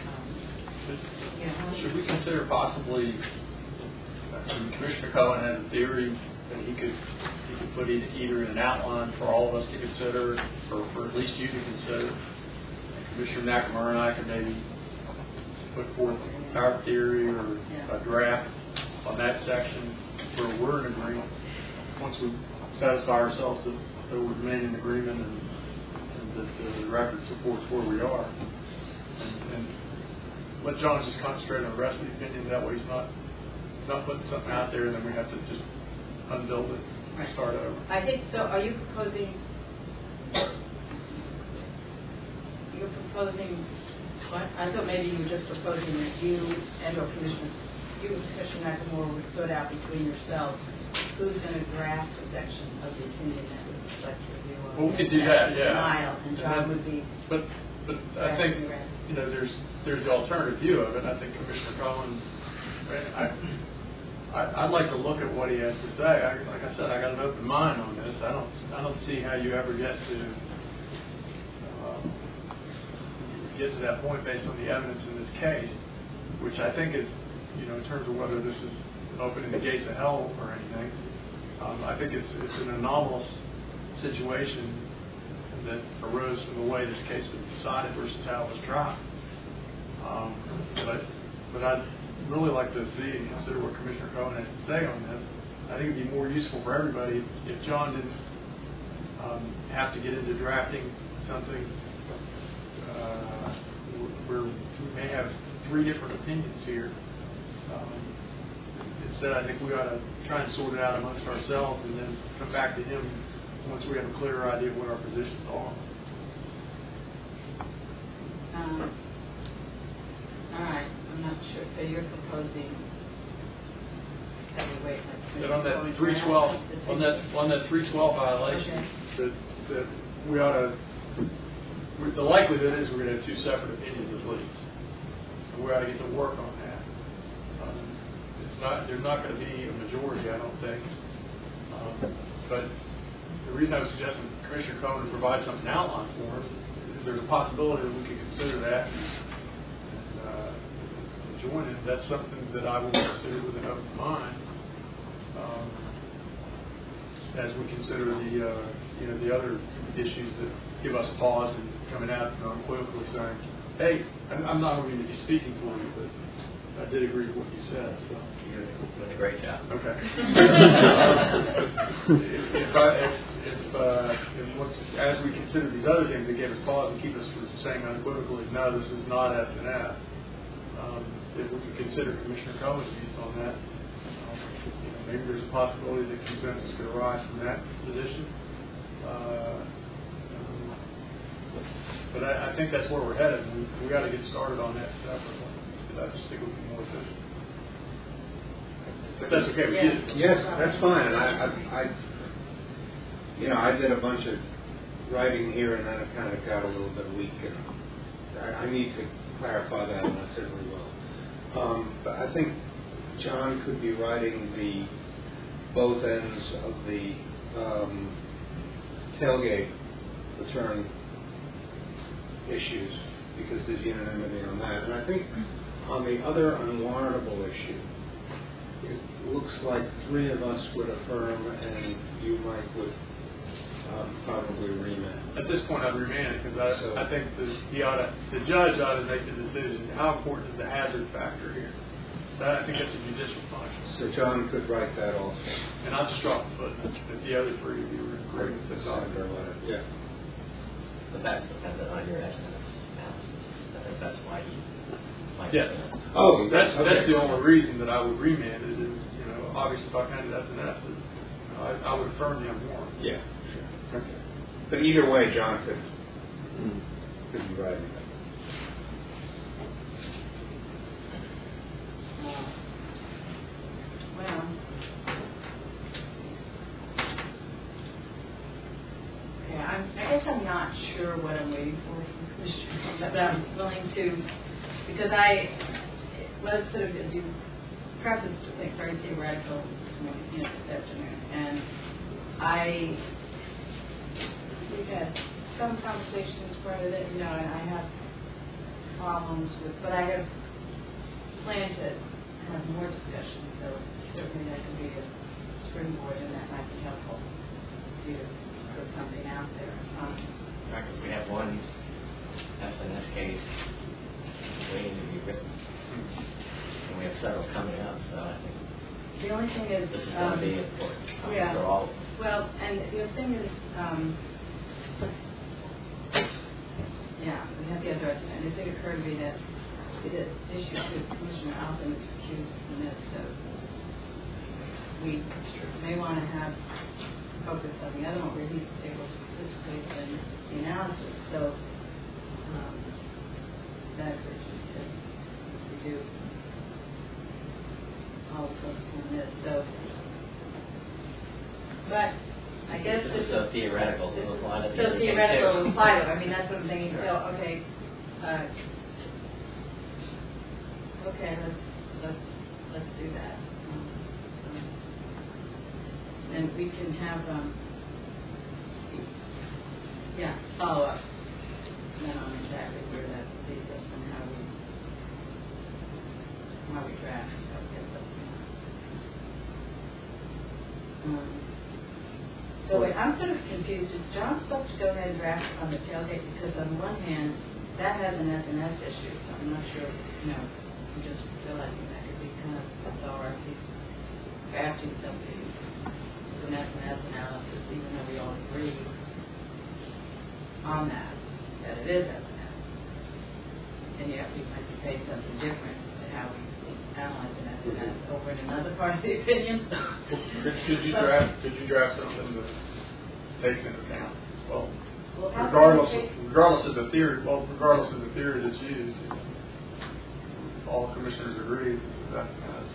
Should we consider possibly, Commissioner Cohen has a theory that he could put either in an outline for all of us to consider, or for at least you to consider. Commissioner McNamara and I could maybe put forth our theory or a draft on that section where we're in agreement. Once we satisfy ourselves that we remain in agreement and that the record supports where we are. And let John just concentrate on the rest of the opinion. That way he's not putting something out there and then we have to just unbuild it and start over. I think so. Are you proposing? You're proposing what? I thought maybe you were just proposing that you and or Commissioner McNamara would put out between yourselves who's going to draft a section of the opinion that would reflect your view of. Well, we could do that, yeah. Denial, and John would be. But I think there's the alternative view of it. I think Commissioner Cohen. I'd like to look at what he has to say. Like I said, I got an open mind on this. I don't see how you ever get to that point based on the evidence in this case, which I think is, in terms of whether this is opening the gates of hell or anything. I think it's an anomalous situation that arose from the way this case was decided versus how it was tried. But I'd really like to see and consider what Commissioner Cohen has to say on this. I think it'd be more useful for everybody if John didn't have to get into drafting something where we may have three different opinions here. Instead, I think we ought to try and sort it out amongst ourselves and then come back to him once we have a clearer idea of what our positions are. All right. I'm not sure. So you're proposing that we wait like that on that 312 on that 312 violation that we ought to. The likelihood is we're going to have two separate opinions at least, and we ought to get to work on that. There's not going to be a majority, I don't think. But the reason I was suggesting Commissioner Cohen provide something outline for us is there's a possibility that we could consider that and join it. That's something that I will consider with an open mind as we consider the other issues that give us pause and coming out unequivocally saying, hey, I'm not going to be speaking for you, but I did agree with what you said. So. You're doing a great job. Okay. As we consider these other things that gave us pause and keep us from saying unequivocally, no, this is not S&F, if we could consider Commissioner Cohen's views on that, maybe there's a possibility that consensus could arise from that position. But I think that's where we're headed. We got to get started on that separately. I just think it would be more efficient. If that's okay with you. Yes, that's fine. And I did a bunch of writing here, and then it kind of got a little bit weak. And I need to clarify that, and I certainly will. But I think John could be writing both ends of the tailgate return issues, because there's unanimity on that. And I think on the other unwarrantable issue, it looks like three of us would affirm and you, Mike, would probably remand. At this point, I'd remand it because I think the judge ought to make the decision. How important is the hazard factor here? I think that's a judicial function. So John could write that also. And I'll just drop the footnote if the other three of you were in agreement with this. Yeah. But that's dependent on your estimates analysis. I think that's why you might. Yes. Oh, That's the only reason that I would remand it is, obviously if I found it S&S, I would affirm the more. Yeah, sure. Okay. But either way, John could be writing that. Well, okay, I guess I'm not sure what I'm waiting for from the commission, but I'm willing to, because I was sort of, as you prefaced, I think, very theoretical this afternoon, and we've had some conversations prior to that, and I have problems with, but I have planned to have more discussion, so certainly that can be a springboard, and that might be helpful to put something out there. Right, because we have one S&S case waiting to be written, and we have several coming up, so I think the only thing is, this is going to be important yeah, for all of us. well, and the thing is, we have the other argument, and it did occur to me that the issue with Commissioner Alvin is accused in this, so we may want to have focus on the other one where he's able to participate in the analysis. So that's what we do. All focus on this. So, but I guess this is so theoretical. This It'll apply to the so other theoretical case, will apply to it. I mean, that's what I'm thinking. Sure. So, okay. Okay, let's do that. And we can have follow up then on exactly where that leads us and how we draft how we get something. So wait, I'm sort of confused. Is John supposed to go ahead and draft on the tailgate? Because on one hand, that has an S&S issue, so I'm not sure, I'm just realizing that could be kind of bizarre if he's drafting something with an S&S analysis, even though we all agree on that it is S&S. And yet we might be paid something different than how we analyze an S&S over in another part of the opinion. Did you draft something that takes into account? Well, regardless of the theory that's used, all commissioners agree that that's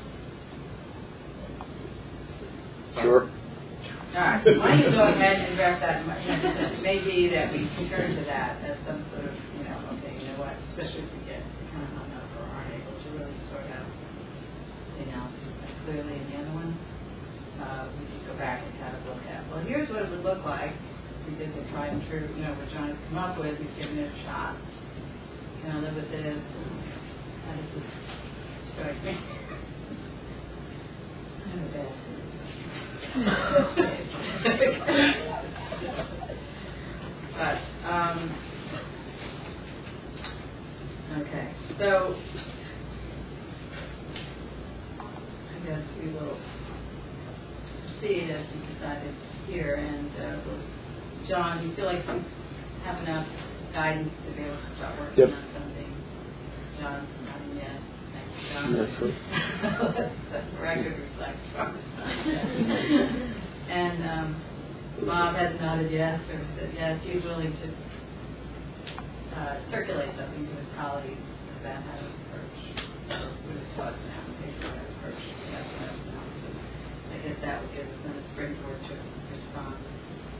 Sure. All right. Why don't you go ahead and draft that? Maybe that we can turn to that as some sort of, okay, you know what, especially if we get kind of hung up or aren't able to really sort out the analysis clearly in the other one, we could go back and kind of look at, well, here's what it would look like if we did the tried and true, we're trying to come up with, we've given it a shot. Can I live with this? How does this strike me? I'm a bad student. But okay, so I guess we will proceed as we decided here, and John, do you feel like you have enough guidance to be able to start working on something? John, yes. That's the record reflects. And Bob has nodded yes, or said yes, he's willing to circulate something to his colleagues about how to approach, with his thoughts and application of that approach. I guess that would give us then a springboard to respond.